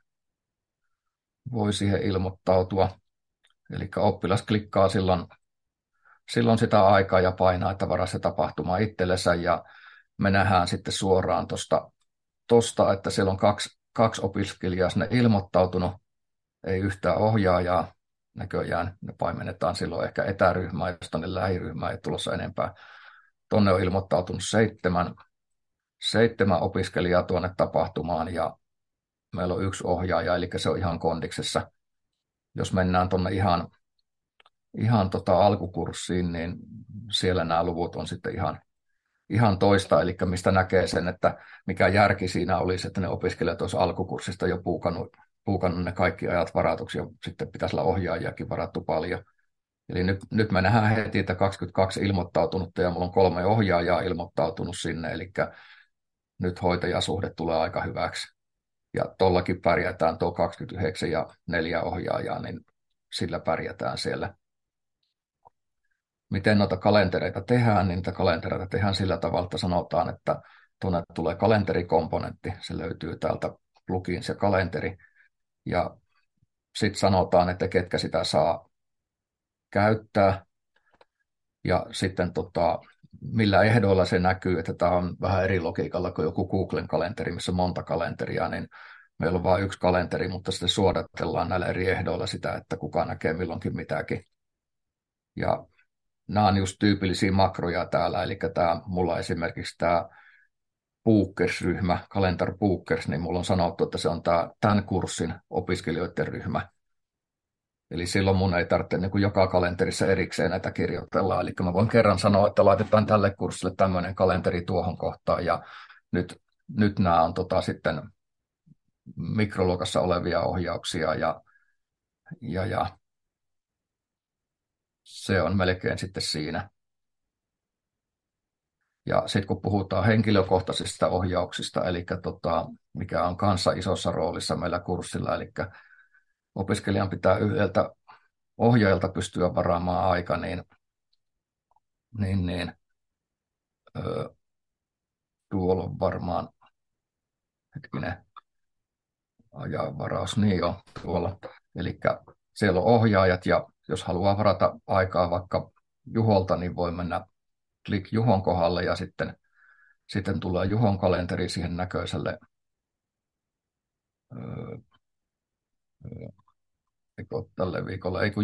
siihen ilmoittautua. Eli oppilas klikkaa silloin sitä aikaa ja painaa, että varaa se tapahtuma itsellensä, ja me nähdään sitten suoraan tuosta, että siellä on kaksi opiskelijaa sinne ilmoittautunut, ei yhtään ohjaajaa näköjään, ne paimennetaan silloin ehkä etäryhmään, jos tänne lähiryhmään ei tulossa enempää. Tuonne on ilmoittautunut seitsemän opiskelijaa tuonne tapahtumaan, ja meillä on yksi ohjaaja, eli se on ihan kondiksessa. Jos mennään tuonne ihan alkukurssiin, niin siellä nämä luvut on sitten ihan toista, eli mistä näkee sen, että mikä järki siinä olisi, että ne opiskelijat olisi alkukurssista jo puukannut ne kaikki ajat varatuksi, ja sitten pitäisi olla ohjaajiakin varattu paljon. Eli nyt me nähdään heti, että 22 ilmoittautunutta, ja mulla on 3 ohjaajaa ilmoittautunut sinne, eli nyt hoitajasuhde tulee aika hyväksi. Ja tuollakin pärjätään, tuo 29 ja 4 ohjaajaa, niin sillä pärjätään siellä. Miten noita kalentereita tehdään, niin niitä kalentereita tehdään sillä tavalla, että sanotaan, että tuonne tulee kalenterikomponentti, se löytyy täältä plugins ja kalenteri, ja sitten sanotaan, että ketkä sitä saa käyttää, ja sitten millä ehdoilla se näkyy, että tämä on vähän eri logiikalla kuin joku Googlen kalenteri, missä on monta kalenteria, niin meillä on vain yksi kalenteri, mutta sitten suodattellaan näillä eri ehdoilla sitä, että kuka näkee milloinkin mitäkin. Ja nämä on just tyypillisiä makroja täällä, eli mulla esimerkiksi tämä Bookers-ryhmä, Calendar Bookers, niin mulla on sanottu, että se on tämän kurssin opiskelijoiden ryhmä. Eli silloin mun ei tarvitse niin kuin joka kalenterissa erikseen näitä kirjoitella. Eli mä voin kerran sanoa, että laitetaan tälle kurssille tämmöinen kalenteri tuohon kohtaan, ja nyt nämä on sitten mikroluokassa olevia ohjauksia, ja se on melkein sitten siinä. Ja sitten kun puhutaan henkilökohtaisista ohjauksista, eli mikä on kanssa isossa roolissa meillä kurssilla, eli opiskelijan pitää yhdeltä ohjaajalta pystyä varaamaan aika, niin tuolla on varmaan, hetkinen, ajanvaraus, niin jo tuolla. Eli siellä on ohjaajat ja jos haluaa varata aikaa vaikka Juholta, niin voi mennä klik Juhon kohdalle ja sitten tulee Juhon kalenteri siihen näköiselle öö, eikö ole tälle viikolle, ei kun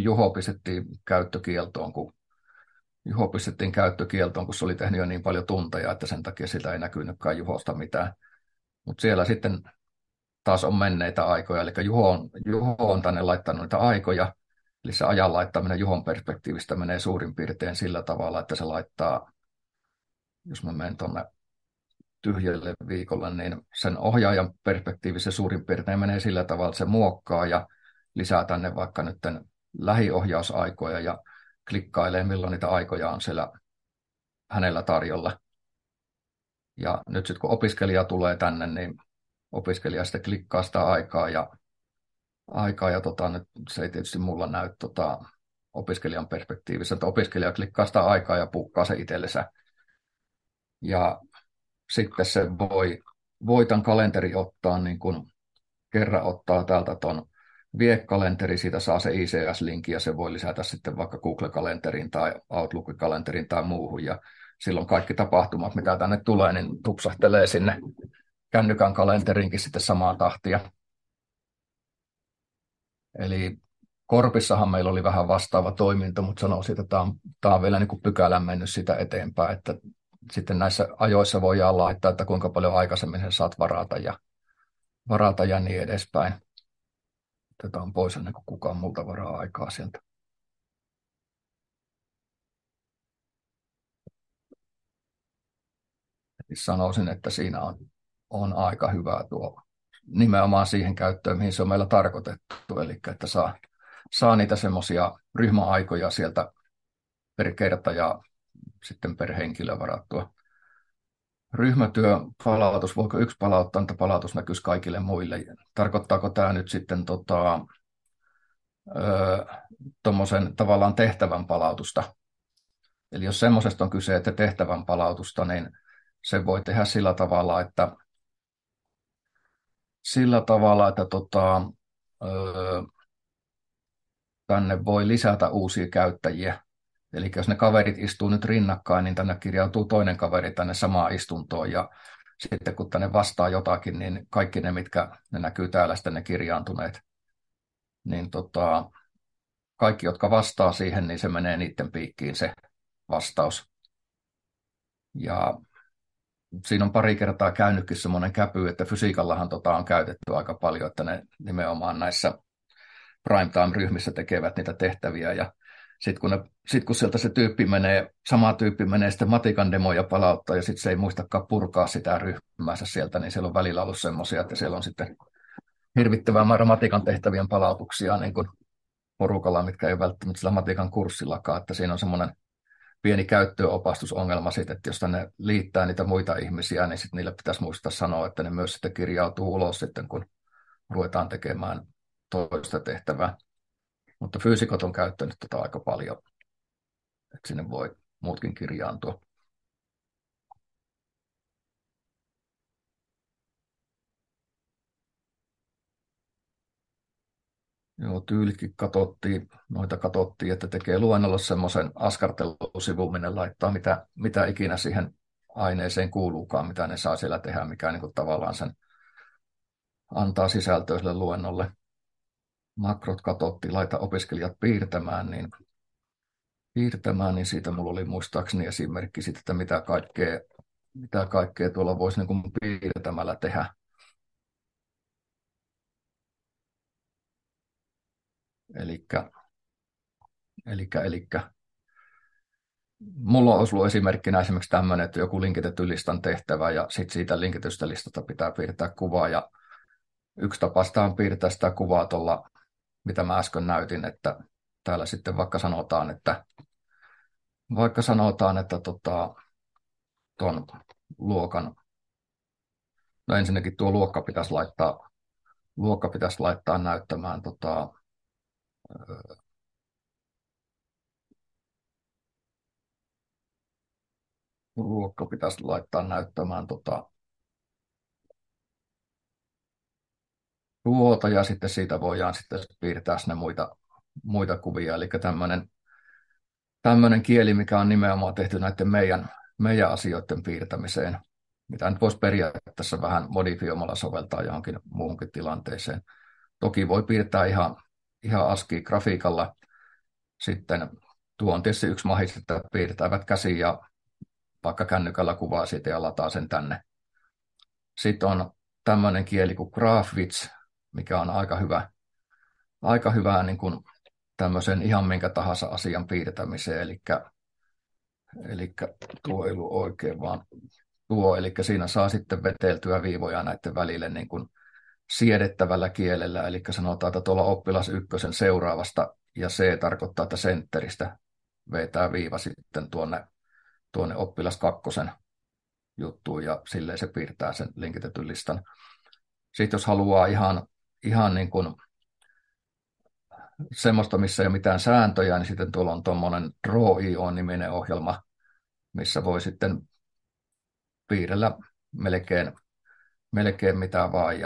Juho pistettiin käyttökieltoon, kun se oli tehnyt jo niin paljon tunteja, että sen takia sitä ei näkynytkään Juhosta mitään. Mutta siellä sitten taas on menneitä aikoja, eli Juho on tänne laittanut niitä aikoja, eli se ajan laittaminen Juhon perspektiivistä menee suurin piirtein sillä tavalla, että se laittaa, jos mä menen tuonne tyhjälle viikolle, niin sen ohjaajan perspektiivissä suurin piirtein menee sillä tavalla, että se muokkaa ja lisää tänne vaikka nyt lähiohjausaikoja ja klikkailee, milloin niitä aikoja on siellä hänellä tarjolla. Ja nyt sitten kun opiskelija tulee tänne, niin opiskelija sitten klikkaa sitä aikaa ja nyt se ei tietysti mulla näy opiskelijan perspektiivissä, että opiskelija klikkaa sitä aikaa ja puukkaa se itsellensä. Ja sitten se voi tämän kalenteri ottaa, niin kun kerran ottaa täältä tuon vie-kalenteri, siitä saa se ICS-linkki ja se voi lisätä sitten vaikka Google-kalenteriin tai Outlook-kalenteriin tai muuhun. Ja silloin kaikki tapahtumat, mitä tänne tulee, niin tupsahtelee sinne kännykän kalenteriinkin sitten samaa tahtia. Eli Korpissahan meillä oli vähän vastaava toiminto, mutta sanoisin, että tämä on vielä niin kuin pykälän mennyt sitä eteenpäin, että sitten näissä ajoissa voidaan laittaa, että kuinka paljon aikaisemmin sen saat varata ja niin edespäin. Tätä on pois ennen kuin kukaan multa varaa aikaa sieltä. Eli sanoisin, että siinä on aika hyvä tuo nimenomaan siihen käyttöön, mihin se on meillä tarkoitettu, eli että saa niitä semmoisia ryhmäaikoja sieltä per kerta ja sitten per henkilö varattua. Ryhmätyöpalautus, voiko yksi palauttaa, että palautus näkyisi kaikille muille? Tarkoittaako tämä nyt sitten tuommoisen tavallaan tehtävän palautusta? Eli jos semmoisesta on kyse, että tehtävän palautusta, niin se voi tehdä sillä tavalla, että tänne voi lisätä uusia käyttäjiä. Eli jos ne kaverit istuu nyt rinnakkain, niin tänne kirjautuu toinen kaveri tänne samaan istuntoon. Ja sitten kun tänne vastaa jotakin, niin kaikki ne, mitkä ne näkyy täällä sitten ne kirjaantuneet, niin kaikki, jotka vastaa siihen, niin se menee niiden piikkiin se vastaus. Ja siinä on pari kertaa käynytkin semmoinen käpy, että fysiikallahan on käytetty aika paljon, että ne nimenomaan näissä primetime-ryhmissä tekevät niitä tehtäviä. Ja sitten kun sieltä se sama tyyppi menee sitten matikan demoja palauttaa ja sitten se ei muistakaan purkaa sitä ryhmäänsä sieltä, niin siellä on välillä ollut semmoisia, että siellä on sitten hirvittävä määrä matikan tehtävien palautuksia niin kuin porukalla, mitkä ei välttämättä sillä matikan kurssillakaan, että siinä on semmoinen pieni käyttöopastusongelma sitten, että jos tänne liittää niitä muita ihmisiä, niin sitten niille pitäisi muistaa sanoa, että ne myös sitten kirjautuu ulos sitten, kun ruvetaan tekemään toista tehtävää. Mutta fyysikot on käyttänyt tätä aika paljon, että sinne voi muutkin kirjaantua. Joo, tyylikin katsottiin, että tekee luennolla semmoisen askartelusivun, minne laittaa mitä ikinä siihen aineeseen kuuluukaan, mitä ne saa siellä tehdä, mikä niin kuin tavallaan sen antaa sisältöä sille luennolle. Makrot katsottiin, laita opiskelijat piirtämään, niin siitä mulla oli muistaakseni esimerkki siitä, että mitä kaikkea tuolla voisi niin kuin piirtämällä tehdä. Elikkä mulla olisi ollut esimerkkinä esimerkiksi tämmöinen, että joku linkitetty listan tehtävä ja sitten siitä linkitetystä listasta pitää piirtää kuvaa ja yksi tapa sitä on piirtää sitä kuvaa tuolla, mitä mä äsken näytin, että täällä sitten vaikka sanotaan, että tuon luokan, no ensinnäkin tuo luokka pitäisi laittaa näyttämään luokka pitäisi laittaa näyttämään ja sitten siitä voidaan sitten piirtää sinne muita kuvia. Eli tämmöinen kieli, mikä on nimenomaan tehty näiden meidän asioiden piirtämiseen, mitä nyt voisi periaatteessa vähän modifioimalla soveltaa johonkin muuhunkin tilanteeseen. Toki voi piirtää ihan ASCII-grafiikalla. Sitten tuo on tietysti yksi mahdollisuus, että piirtävät käsiin ja vaikka kännykällä kuvaa siitä ja lataa sen tänne. Sitten on tämmöinen kieli kuin GraphViz, mikä on aika hyvä niin kuin tämmöisen ihan minkä tahansa asian piirtämiseen. Eli tuo ei ollut oikein, vaan tuo. Eli siinä saa sitten veteltyä viivoja näiden välille niin kuin siedettävällä kielellä. Eli sanotaan, että tuolla oppilas ykkösen seuraavasta ja C tarkoittaa, että sentteristä vetää viiva sitten tuonne oppilas kakkosen juttuun ja silleen se piirtää sen linkitetyn listan. Sitten jos haluaa ihan niin kuin semmoista, missä ei ole mitään sääntöjä, niin sitten tuolla on tuommoinen Draw.io-niminen ohjelma, missä voi sitten piirrellä melkein mitä vaan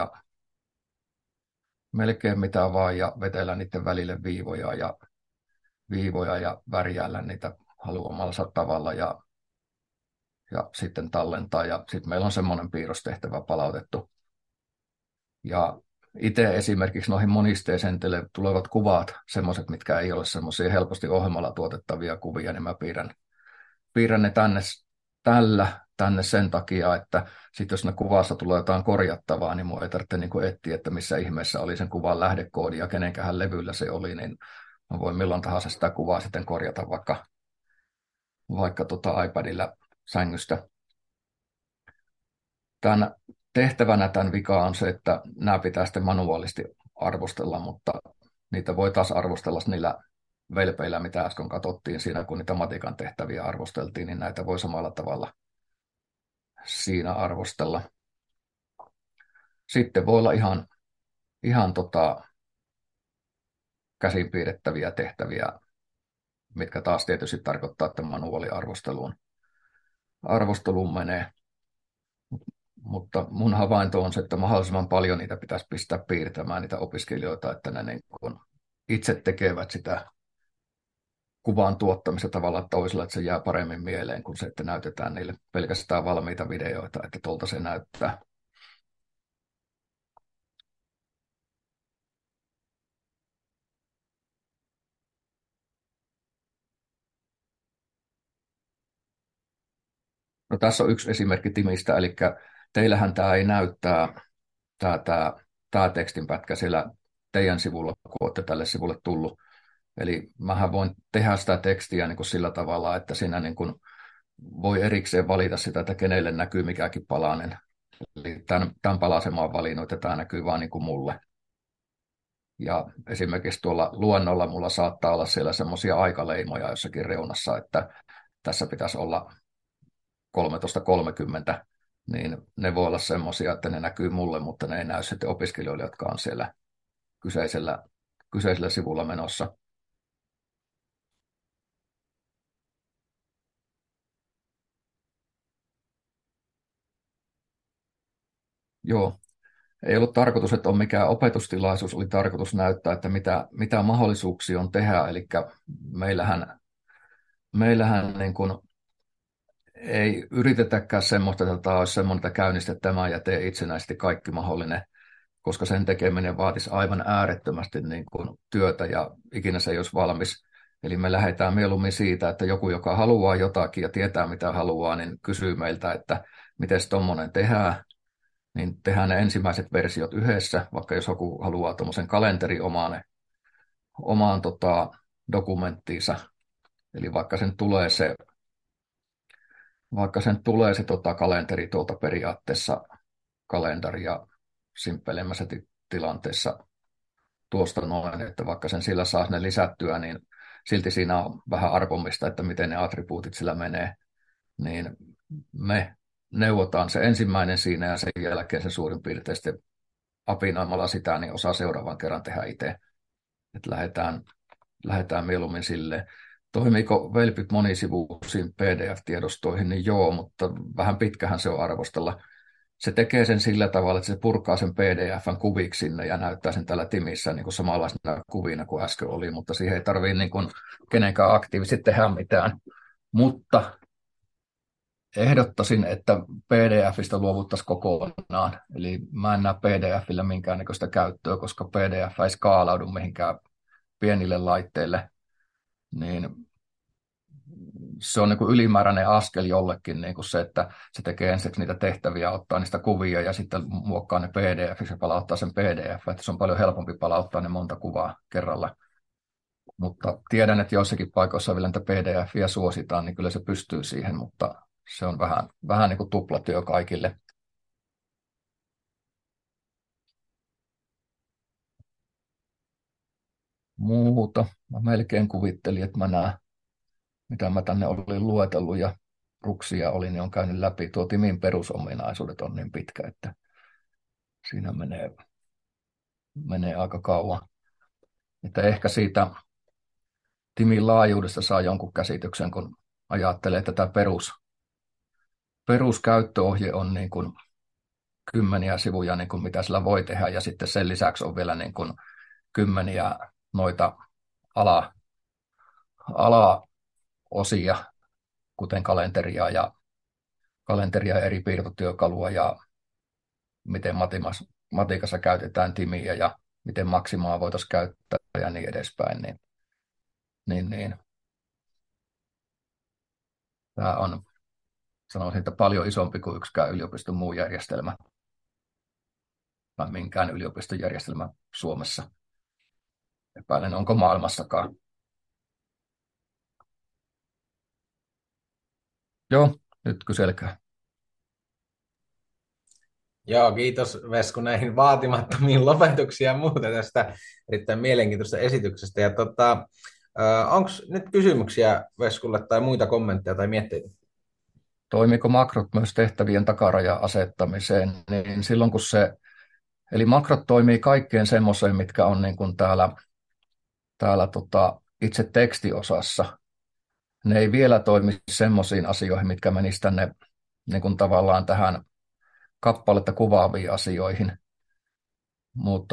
ja vetellä niiden välille viivoja ja värjäällä niitä haluamallansa tavalla ja sitten tallentaa. Ja sitten meillä on semmoinen piirrostehtävä palautettu. Ja itse esimerkiksi noihin monisteeseen tulevat kuvat, semmoiset, mitkä ei ole semmoisia helposti ohjelmalla tuotettavia kuvia, niin mä piirrän ne tänne sen takia, että sitten jos ne kuvassa tulee jotain korjattavaa, niin mun ei tarvitse niin etsiä, että missä ihmeessä oli sen kuvan lähdekoodi ja kenenkähän levyllä se oli, niin mä voin milloin tahansa sitä kuvaa sitten korjata vaikka iPadilla sängystä. Tämän tehtävänä tämän vika on se, että nämä pitää sitten manuaalisesti arvostella, mutta niitä voi taas arvostella niillä velpeillä, mitä äsken katsottiin siinä, kun niitä matikan tehtäviä arvosteltiin, niin näitä voi samalla tavalla siinä arvostella. Sitten voi olla ihan käsin piirrettäviä tehtäviä, mitkä taas tietysti tarkoittaa, että manuaaliarvosteluun menee. Mutta mun havainto on se, että mahdollisimman paljon niitä pitäisi pistää piirtämään niitä opiskelijoita, että ne niin kuin itse tekevät sitä kuvan tuottamista tavalla toisella, että se jää paremmin mieleen kuin se, että näytetään niille pelkästään valmiita videoita, että tuolta se näyttää. No, tässä on yksi esimerkki Timistä, eli teillähän tämä ei näyttää tämä tekstinpätkä siellä teidän sivulla, kun olette tälle sivulle tullut. Eli mähän voin tehdä sitä tekstiä niin kuin sillä tavalla, että siinä niin kuin voi erikseen valita sitä, että kenelle näkyy mikäkin palanen. Eli tämän palasen mä oon valinnut, että tämä näkyy vaan niin kuin mulle. Ja esimerkiksi tuolla luennolla mulla saattaa olla siellä semmoisia aikaleimoja jossakin reunassa, että tässä pitäisi olla 13.30, niin ne voi olla semmoisia, että ne näkyy mulle, mutta ne ei näy sitten opiskelijoille, jotka on siellä kyseisellä sivulla menossa. Joo, ei ollut tarkoitus, että on mikään opetustilaisuus, oli tarkoitus näyttää, että mitä mahdollisuuksia on tehdä, eli meillähän niin kuin ei yritetäkään semmoista, että tämä olisi semmoinen, että käynnistä tämä ja tee itsenäisesti kaikki mahdollinen, koska sen tekeminen vaatisi aivan äärettömästi niin kuin työtä ja ikinä se ei olisi valmis. Eli me lähdetään mieluummin siitä, että joku, joka haluaa jotakin ja tietää mitä haluaa, niin kysyy meiltä, että miten tuommoinen tehdään, niin tehdään ne ensimmäiset versiot yhdessä, vaikka jos joku haluaa tuommoisen kalenterin omaan dokumenttiinsa, eli vaikka sen tulee se kalenteri tuolta periaatteessa kalenteri ja simppelimmässä tilanteessa tuosta noin, että vaikka sen sillä saa ne lisättyä, niin silti siinä on vähän arvomista, että miten ne attribuutit sillä menee, niin me neuvotaan se ensimmäinen siinä ja sen jälkeen se suurin piirtein sitten apinoimalla sitä, niin osaa seuraavan kerran tehdä itse. Että lähdetään mieluummin silleen. Toimiiko Velpit monisivuisiin PDF-tiedostoihin, niin joo, mutta vähän pitkähän se on arvostella. se tekee sen sillä tavalla, että se purkaa sen PDFn kuviksi sinne ja näyttää sen täällä Timissä niin kuin samanlaisena kuvina kuin äsken oli, mutta siihen ei tarvitse niin kuin kenenkään aktiivisesti tehdä mitään. Mutta ehdottaisin, että PDFistä luovuttaisiin kokonaan. Eli mä en näe PDFillä minkäännäköistä käyttöä, koska PDF ei skaalaudu mihinkään pienille laitteille. Niin se on niin kuin ylimääräinen askel jollekin niin kuin se, että se tekee ensiksi niitä tehtäviä, ottaa niistä kuvia ja sitten muokkaa ne PDF ja palauttaa sen PDF. Että se on paljon helpompi palauttaa ne monta kuvaa kerralla. Mutta tiedän, että joissakin paikoissa vielä niitä PDFiä suositaan, niin kyllä se pystyy siihen, mutta se on vähän niin kuin tuplatyö kaikille. Muuta. Mä melkein kuvittelin, että mä näen, mitä mä tänne olin luetellut ja ruksia oli, niin on käynyt läpi. Tuo Timin perusominaisuudet on niin pitkä, että siinä menee aika kauan. Että ehkä siitä Timin laajuudesta saa jonkun käsityksen, kun ajattelee, että tämä peruskäyttöohje on niin kuin kymmeniä sivuja, niin kuin mitä sillä voi tehdä, ja sitten sen lisäksi on vielä niin kuin kymmeniä noita alaosia, kuten kalenteria eri piirtotyökalua ja miten matikassa käytetään Timiä ja miten Maximaa voitaisiin käyttää ja niin edespäin. Niin. Tämä on, sanoisin, että paljon isompi kuin yksikään yliopiston muu järjestelmä tai minkään yliopiston järjestelmä Suomessa. Epäilen, onko maailmassakaan. Joo, nyt kyselkää. Joo, kiitos Vesku näihin vaatimattomiin lopetuksiin ja muuta tästä erittäin mielenkiintoisesta esityksestä. Ja onko nyt kysymyksiä Veskulle tai muita kommentteja tai mietteitä? Toimiko makrot myös tehtävien takaraja-asettamiseen? Niin silloin kun eli makrot toimii kaikkeen semmoiseen, mitkä on niin kuin täällä itse tekstiosassa. Ne ei vielä toimi semmoisiin asioihin, mitkä menisivät tänne niin kuin tavallaan tähän kappaletta kuvaaviin asioihin. Mutta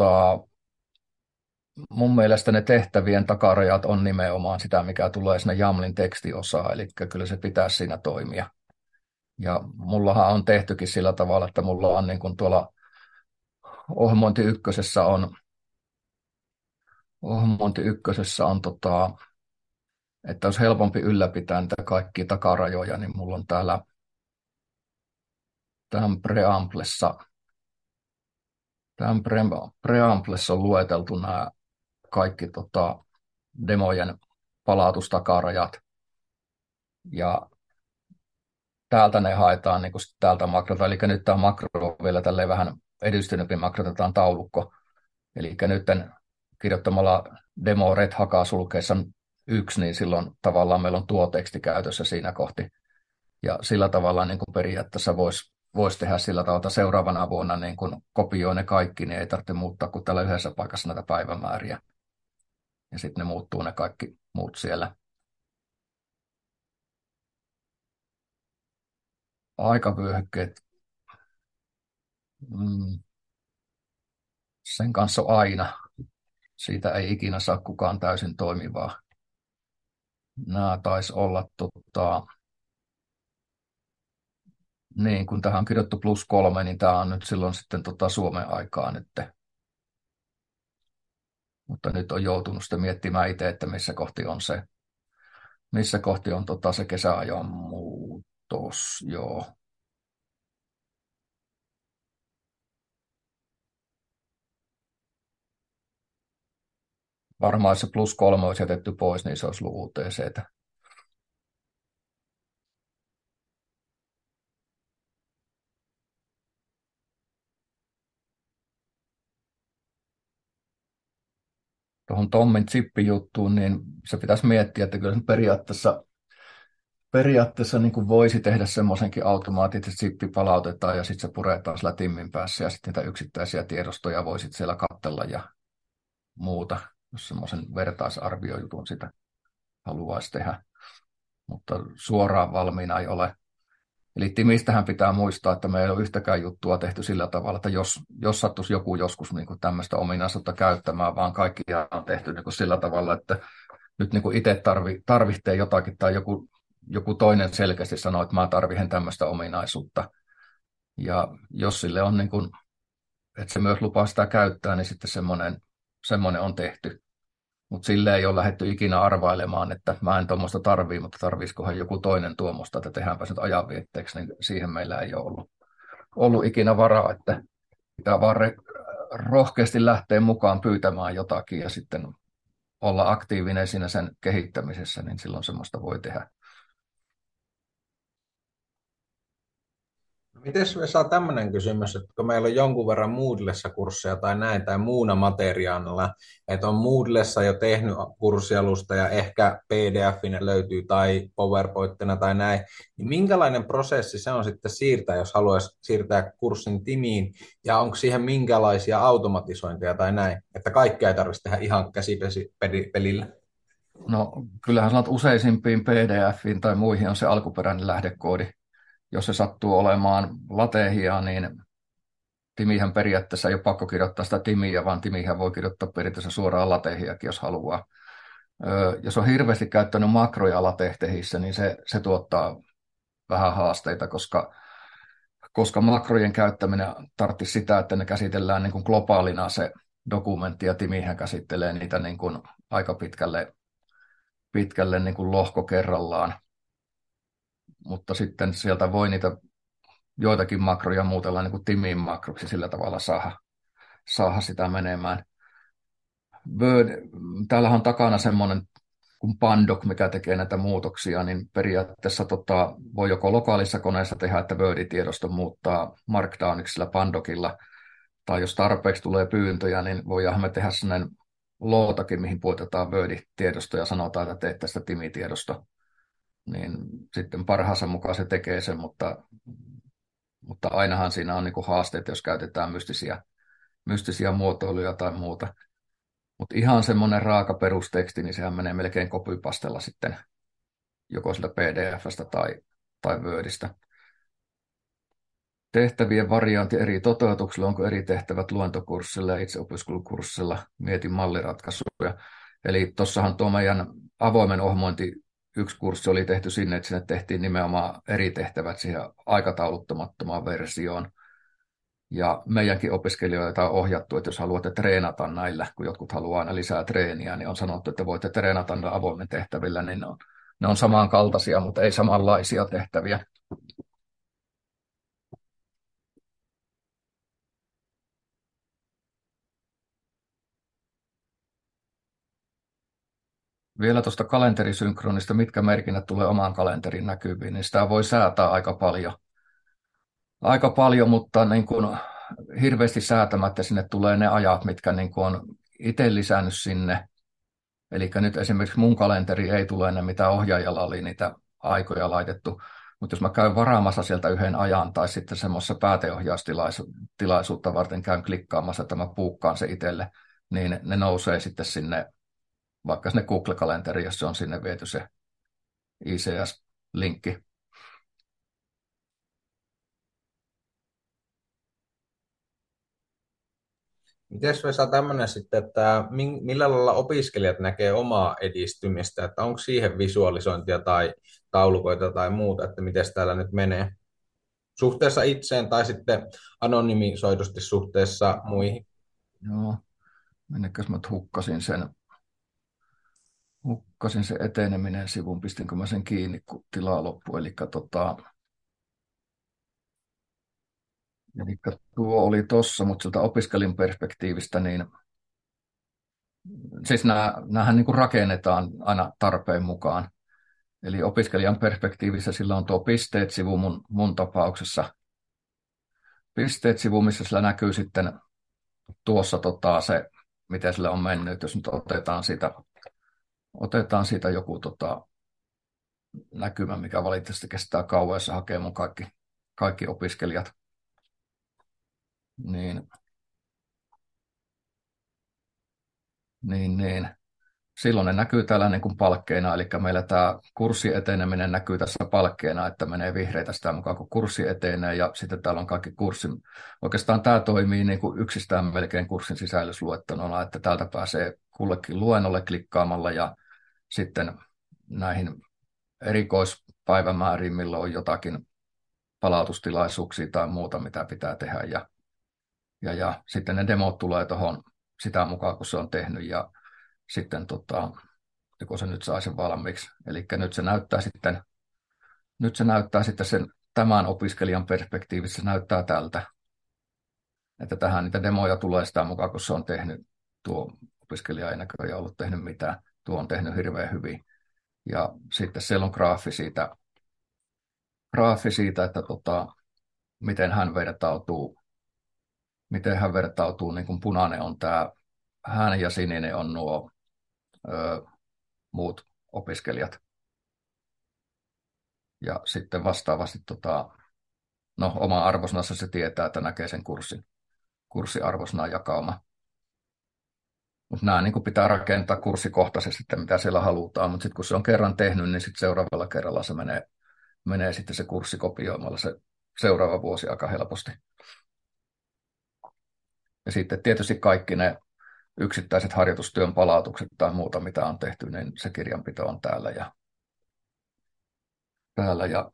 mun mielestä ne tehtävien takarajat on nimenomaan sitä, mikä tulee sinne YAMLin tekstiosaan, eli kyllä se pitää siinä toimia. Ja mullahan on tehtykin sillä tavalla, että mulla on niin kuin tuolla ohjelmointi ykkösessä on että olisi helpompi ylläpitää niitä kaikkia takarajoja, niin mulla on täällä preamplessa on lueteltu nämä kaikki demojen palautustakarajat. Ja täältä ne haetaan niin kuin täältä makrolta. Eli nyt tämä makro on vielä tälleen vähän edistyneempi makro, otetaan taulukko. Eli nyt kirjoittamalla demo red hakaa sulkeessa 1, niin silloin tavallaan meillä on tuo teksti käytössä siinä kohti. Ja sillä tavalla niin kuin periaatteessa voisi tehdä sillä tavalla, että seuraavana vuonna niin kun kopioi ne kaikki, niin ei tarvitse muuttaa kuin tällä yhdessä paikassa näitä päivämääriä. Ja sitten ne muuttuu ne kaikki muut siellä. Aikavyöhykkeet. Sen kanssa on aina. Siitä ei ikinä saa kukaan täysin toimivaa. Nämä taisi olla niin, kun tähän on kirjoittu +3, niin tämä on nyt silloin sitten Suomen aikaa nyt. Mutta nyt on joutunut sitten miettimään itse, että missä kohti on se kesäajan muutos, joo. Varmaan jos se +3 olisi jätetty pois, niin se olisi ollut UTC:tä. Tuohon Tommin chippijuttuun, niin se pitäisi miettiä, että kyllä periaatteessa niin kuin voisi tehdä semmoisenkin automaattisesti, että chippi palautetaan ja sitten se puretaan sillä timmin päässä ja sitten niitä yksittäisiä tiedostoja voisit siellä katsella ja muuta, jos semmoisen vertaisarviojutun sitä haluaisi tehdä. Mutta suoraan valmiina ei ole. Eli Timistähän pitää muistaa, että meillä ei ole yhtäkään juttua tehty sillä tavalla, että jos sattuisi joku joskus niin kuin tämmöistä ominaisuutta käyttämään, vaan kaikki on tehty niin kuin sillä tavalla, että nyt niin kuin itse tarvitsee jotakin tai joku toinen selkeästi sanoo, että mä tarvitsen tämmöistä ominaisuutta. Ja jos sille on, niin kuin, että se myös lupaa sitä käyttää, niin sitten semmoinen on tehty. Mutta sille ei ole lähdetty ikinä arvailemaan, että mä en tuommoista tarvii, mutta tarvitsikohan joku toinen tuommoista, että tehdäänpä nyt ajanvietteeksi, niin siihen meillä ei ole ollut ikinä varaa, että pitää vaan rohkeasti lähteä mukaan pyytämään jotakin ja sitten olla aktiivinen siinä sen kehittämisessä, niin silloin semmoista voi tehdä. Miten me saa tämmöinen kysymys, että kun meillä on jonkun verran Moodlessa kursseja tai näin, tai muuna materiaalilla, että on Moodlessa jo tehnyt kurssialusta ja ehkä PDF-ine löytyy tai PowerPointina tai näin, niin minkälainen prosessi se on sitten siirtää, jos haluaisi siirtää kurssin Timiin, ja onko siihen minkälaisia automatisointeja tai näin, että kaikkea ei tarvitse tehdä ihan käsipelillä? No kyllähän sanot useisimpiin PDFiin tai muihin on se alkuperäinen lähdekoodi. Jos se sattuu olemaan latehia, niin Timihän periaatteessa ei ole pakko kirjoittaa sitä Timiä, vaan Timihän voi kirjoittaa periaatteessa suoraan latehiakin, jos haluaa. Jos on hirveästi käyttänyt makroja latehtehissä, niin se tuottaa vähän haasteita, koska makrojen käyttäminen tarvitsisi sitä, että ne käsitellään niin kuin globaalina se dokumentti, ja Timihän käsittelee niitä niin kuin aika pitkälle niin kuin lohko kerrallaan. Mutta sitten sieltä voi niitä joitakin makroja muutella niin kuin Timin makroksi sillä tavalla saada sitä menemään. Word, täällähän on takana semmoinen kuin Pandoc, mikä tekee näitä muutoksia, niin periaatteessa voi joko lokaalissa koneessa tehdä, että Word-tiedosto muuttaa Markdowniksi sillä Pandocilla, tai jos tarpeeksi tulee pyyntöjä, niin voidaan me tehdä sellainen lootakin, mihin puotetaan Word-tiedosto ja sanotaan, että teet tästä Timi-tiedosto. Niin sitten parhaansa mukaan se tekee sen, mutta ainahan siinä on niin kuin haasteet, jos käytetään mystisiä muotoiluja tai muuta. Mutta ihan semmoinen raaka perusteksti, niin sehän menee melkein copypastella sitten joko sillä PDF:stä tai Wordistä. Tehtävien variantti eri toteutuksille, onko eri tehtävät luentokurssilla ja itseopiskelukurssilla, mietin malliratkaisuja. Eli tuossahan tuo meidän avoimen ohmointi yksi kurssi oli tehty sinne, että sinne tehtiin nimenomaan eri tehtävät siihen aikatauluttamattomaan versioon. Ja meidänkin opiskelijoita on ohjattu, että jos haluatte treenata näillä, kun jotkut haluaa aina lisää treeniä, niin on sanottu, että voitte treenata näillä avoimen tehtävillä, niin ne on samankaltaisia, mutta ei samanlaisia tehtäviä. Vielä tuosta kalenterisynkronista, mitkä merkinnät tulee omaan kalenterin näkyviin, niin sitä voi säätää aika paljon. Aika paljon, mutta niin kuin hirveästi säätämättä sinne tulee ne ajat, mitkä niin kuin on itse lisännyt sinne. Eli nyt esimerkiksi mun kalenteri ei tule ne, mitä ohjaajalla oli niitä aikoja laitettu. Mutta jos mä käyn varaamassa sieltä yhden ajan tai sitten semmoisessa pääteohjaustilaisuutta varten käyn klikkaamassa, että mä puukkaan se itselle, niin ne nousee sitten sinne, vaikka sinne Google-kalenteriin, jos se on sinne viety se ICS-linkki. Miten Vesa tämmöinen sitten, että millä lailla opiskelijat näkee omaa edistymistä, että onko siihen visualisointia tai taulukoita tai muuta, että miten täällä nyt menee suhteessa itseen tai sitten anonymisoidusti suhteessa muihin? Joo, minnekäs mä hukkasin se eteneminen sivun, pistinkö mä sen kiinni, kun tilaa loppui, Eli tuo oli tossa, mutta siltä opiskelin perspektiivistä, niin siis näähän niin kuin rakennetaan aina tarpeen mukaan. Eli opiskelijan perspektiivissä sillä on tuo pisteet-sivu mun tapauksessa. Pisteet-sivu, missä sillä näkyy sitten tuossa se, miten sillä on mennyt. Jos nyt otetaan siitä joku näkymä, mikä valitettavasti kestää kauan, jos hakee mun kaikki opiskelijat. Niin. silloin ne näkyy täällä niin kuin palkkeina, eli meillä tämä kurssi eteneminen näkyy tässä palkkeina, että menee vihreitä sitä mukaan, kun kurssi etenee, ja sitten täällä on kaikki kurssin. Oikeastaan tämä toimii niin kuin yksistään melkein kurssin sisällysluettelona, että täältä pääsee kullekin luennolle klikkaamalla, ja sitten näihin erikoispäivämääriin, milloin on jotakin palautustilaisuuksia tai muuta, mitä pitää tehdä, ja sitten ne demot tulee tuohon sitä mukaan, kun se on tehnyt, ja sitten joko se nyt saa sen valmiiksi. Eli nyt se näyttää sitten sen tämän opiskelijan perspektiivissä, se näyttää tältä, että tähän niitä demoja tulee sitä mukaan, kun se on tehnyt. Tuo opiskelija ei näköjään ollut tehnyt mitään, tuo on tehnyt hirveän hyvin. Ja sitten siellä on graafi siitä että miten hän vertautuu, niin kuin punainen on tämä hän ja sininen on nuo muut opiskelijat. Ja sitten vastaavasti oma arvosanassa se tietää, että näkee sen kurssiarvosanan jakauma. Mutta nämä niin pitää rakentaa kurssikohtaisesti, että mitä siellä halutaan, mutta sitten kun se on kerran tehnyt, niin sitten seuraavalla kerralla se menee sitten se kurssi kopioimalla se seuraava vuosi aika helposti. Ja sitten tietysti kaikki ne yksittäiset harjoitustyön palautukset tai muuta, mitä on tehty, niin se kirjanpito on täällä ja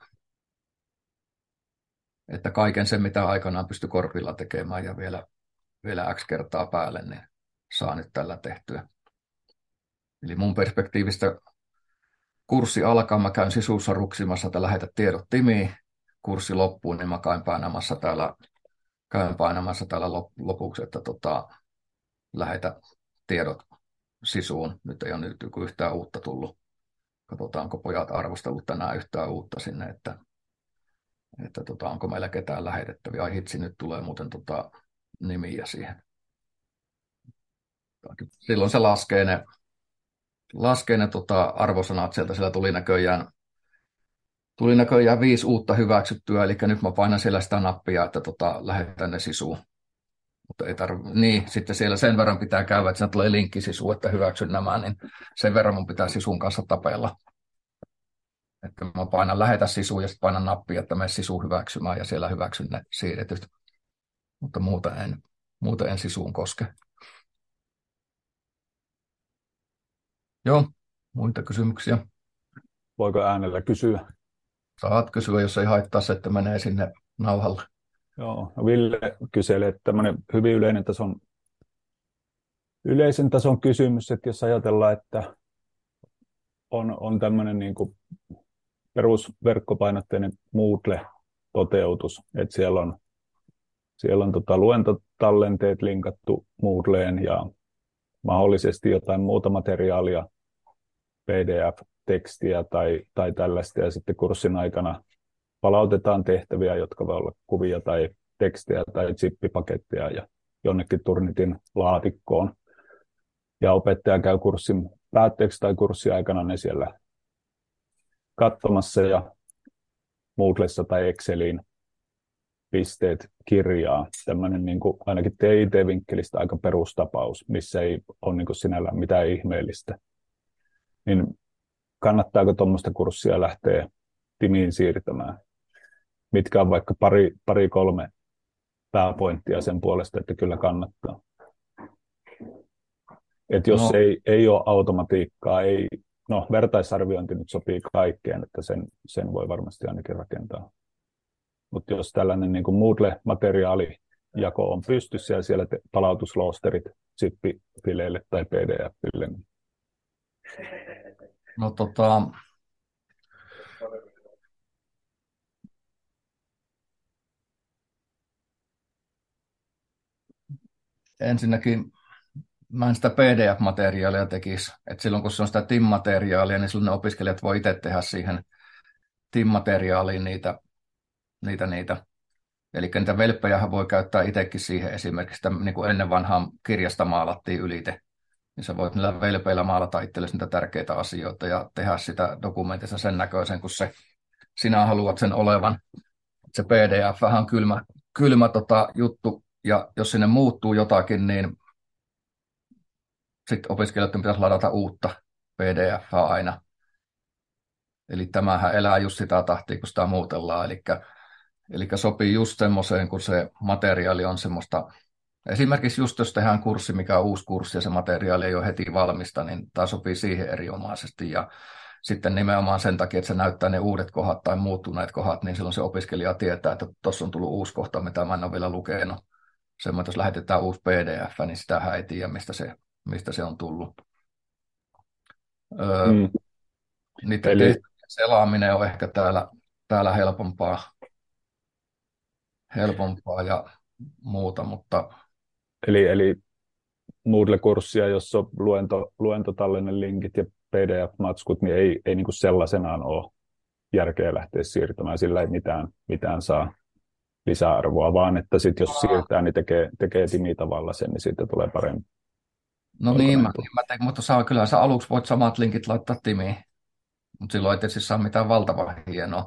että kaiken sen, mitä aikanaan pystyi korvilla tekemään ja vielä X kertaa päälle, niin saa nyt tällä tehtyä. Eli mun perspektiivistä kurssi alkaa, mä käyn sisussa ruksimassa, että lähetä tiedot timiin. Kurssi loppuu, niin mä käyn painamassa täällä lopuksi, että lähetä tiedot sisuun. Nyt ei ole nyt yhtään uutta tullut. Katsotaan, onko pojat arvostellut tänään yhtään uutta sinne, että onko meillä ketään lähetettäviä. Ai hitsi, nyt tulee muuten nimiä siihen. Silloin se laskee ne arvosanat sieltä. Siellä tuli näköjään 5 uutta hyväksyttyä, eli nyt mä painan siellä sitä nappia, että lähetän ne sisuun. Mutta ei niin, sitten siellä sen verran pitää käydä, että siinä tulee linkki sisuun, että hyväksyn nämä, niin sen verran mun pitää sisun kanssa tapella. Että mä painan lähetä sisuun ja sitten painan nappia, että mene sisuun hyväksymään ja siellä hyväksyn ne siirretyt. Mutta muuten en sisuun koske. Joo, muita kysymyksiä? Voiko äänellä kysyä? Saat kysyä, jos ei haittaa se, että menee sinne nauhalle. Joo, no Ville kyselee, että tämmöinen hyvin yleisen tason kysymys, että jos ajatellaan, että on tämmöinen niin kuin perusverkkopainotteinen Moodle-toteutus, että siellä on luentotallenteet linkattu Moodleen ja mahdollisesti jotain muuta materiaalia, PDF-tekstiä tai tällaista, ja sitten kurssin aikana palautetaan tehtäviä, jotka voi olla kuvia tai tekstejä tai zippipaketteja ja jonnekin Turnitin laatikkoon. Ja opettaja käy kurssin päätteeksi tai kurssin aikana ne siellä katsomassa ja Moodlessa tai Exceliin pisteet kirjaa. Tämmöinen niin kuin ainakin TIT-vinkkelistä aika perustapaus, missä ei ole niin kuin sinällään mitään ihmeellistä. Niin kannattaako tuommoista kurssia lähteä timiin siirtämään? Mitkä on vaikka pari 3 pääpointtia sen puolesta, että kyllä kannattaa. Että jos ei ole automatiikkaa, vertaisarviointi nyt sopii kaikkeen, että sen voi varmasti ainakin rakentaa. Mutta jos tällainen niin kuin Moodle-materiaalijako on pystyssä ja siellä palautusloosterit zip-fileille tai PDF-fille. No ensinnäkin mä en sitä PDF-materiaalia tekisi. Et silloin kun se on sitä TIM-materiaalia, niin silloin ne opiskelijat voi itse tehdä siihen TIM-materiaaliin niitä. Eli niitä velppejähän voi käyttää itsekin siihen esimerkiksi, että niin kuin ennen vanhaan kirjasta maalattiin ylite. Niin sä voit niillä velpeillä maalata itsellesi niitä tärkeitä asioita ja tehdä sitä dokumentissa sen näköisen, kun sinä haluat sen olevan. Se PDF vähän kylmä juttu, ja jos sinne muuttuu jotakin, niin sitten opiskelijoiden pitäisi ladata uutta PDF aina. Eli tämähän elää just sitä tahtia, kun sitä muutellaan. Eli sopii just semmoiseen, kun se materiaali on semmoista. Esimerkiksi just jos tehdään kurssi, mikä on uusi kurssi ja se materiaali ei ole heti valmista, niin tämä sopii siihen erinomaisesti. Ja sitten nimenomaan sen takia, että se näyttää ne uudet kohdat tai muuttuneet kohdat, niin silloin se opiskelija tietää, että tuossa on tullut uusi kohta, mitä mä en ole vielä lukenut. Semmoinen, jos lähetetään uusi PDF, niin sitähän ei tiedä, mistä se on tullut. Mm. Niiden tehtävien selaaminen on ehkä täällä helpompaa ja muuta, mutta Eli Moodle-kurssia, jossa on luentotallenne linkit ja PDF-matskut, niin ei niin kuin sellaisenaan ole järkeä lähteä siirtämään, sillä ei mitään saa lisäarvoa, vaan että sitten jos siirtää, niin tekee Timi-tavalla sen, niin siitä tulee parempi. no niin, mä tein, mutta kyllä sä aluksi voit samat linkit laittaa Timiin, mutta silloin ei tietysti saa mitään valtavan hienoa.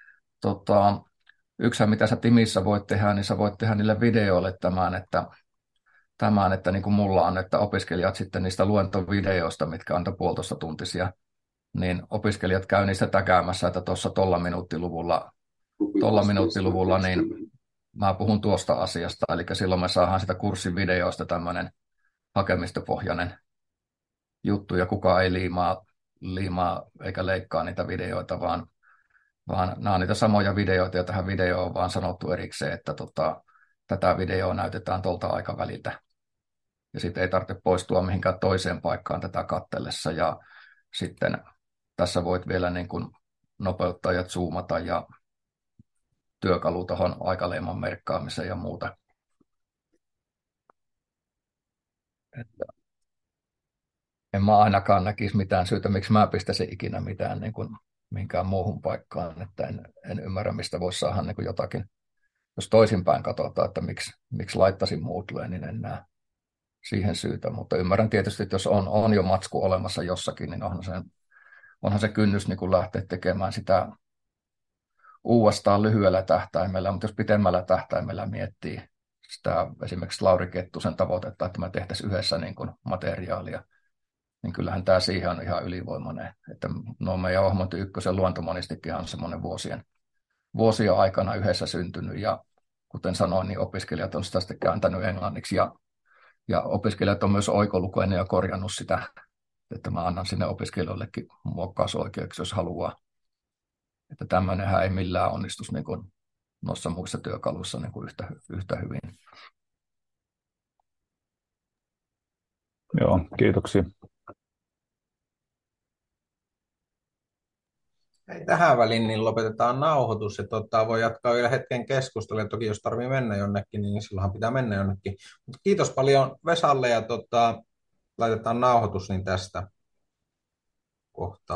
Yksi, mitä sä Timissä voit tehdä, niin sä voit tehdä niille videoille että niin kuin mulla on, että opiskelijat sitten niistä luentovideoista, mitkä on 1,5 tuntisia, niin opiskelijat käy niistä täkäämässä, että tuossa tuolla minuuttiluvulla, niin mä puhun tuosta asiasta, eli silloin me saadaan sitä kurssin videoista tämmöinen hakemistopohjainen juttu, ja kukaan ei liimaa eikä leikkaa niitä videoita, vaan nämä on niitä samoja videoita, ja tähän videoon on vaan sanottu erikseen, että tätä videoa näytetään tuolta aikaväliltä. Ja sitten ei tarvitse poistua mihinkään toiseen paikkaan tätä katsellessa. Ja sitten tässä voit vielä niin kuin nopeuttaa ja zoomata ja työkalu tuohon aikaleiman merkkaamiseen ja muuta. Että en mä ainakaan näkisi mitään syytä, miksi mä pistäisin ikinä mitään niin kuin mihinkään muuhun paikkaan. Että en ymmärrä, mistä voisi saada niin kuin jotakin. Jos toisinpäin katsotaan, että miksi laittaisin Moodleen, niin en näe siihen syytä, mutta ymmärrän tietysti, että jos on jo matsku olemassa jossakin, niin onhan se kynnys niin kuin lähteä tekemään sitä uudestaan lyhyellä tähtäimellä, mutta jos pitemmällä tähtäimellä miettii sitä esimerkiksi Lauri Kettusen tavoitetta, että me tehtäisiin yhdessä niin kuin materiaalia, niin kyllähän tämä siihen on ihan ylivoimainen. Että no meidän Ohmonty ykkösen luontomonistikin on semmoinen vuosien aikana yhdessä syntynyt, ja kuten sanoin, niin opiskelijat on sitä sitten kääntänyt englanniksi, ja opiskelijat on myös oikolukenut ja korjannut sitä, että mä annan sinne opiskelijoillekin muokkausoikeuksia, jos haluaa. Että tämmöinenhän ei millään onnistu niin kuin noissa muissa työkaluissa niin kuin yhtä hyvin. Joo, kiitoksia. Hei, tähän väliin niin lopetetaan nauhoitus, ja voi jatkaa vielä hetken keskustelua. Toki jos tarvii mennä jonnekin, niin silloinhan pitää mennä jonnekin. Mutta kiitos paljon Vesalle, ja laitetaan nauhoitus niin tästä kohtaa.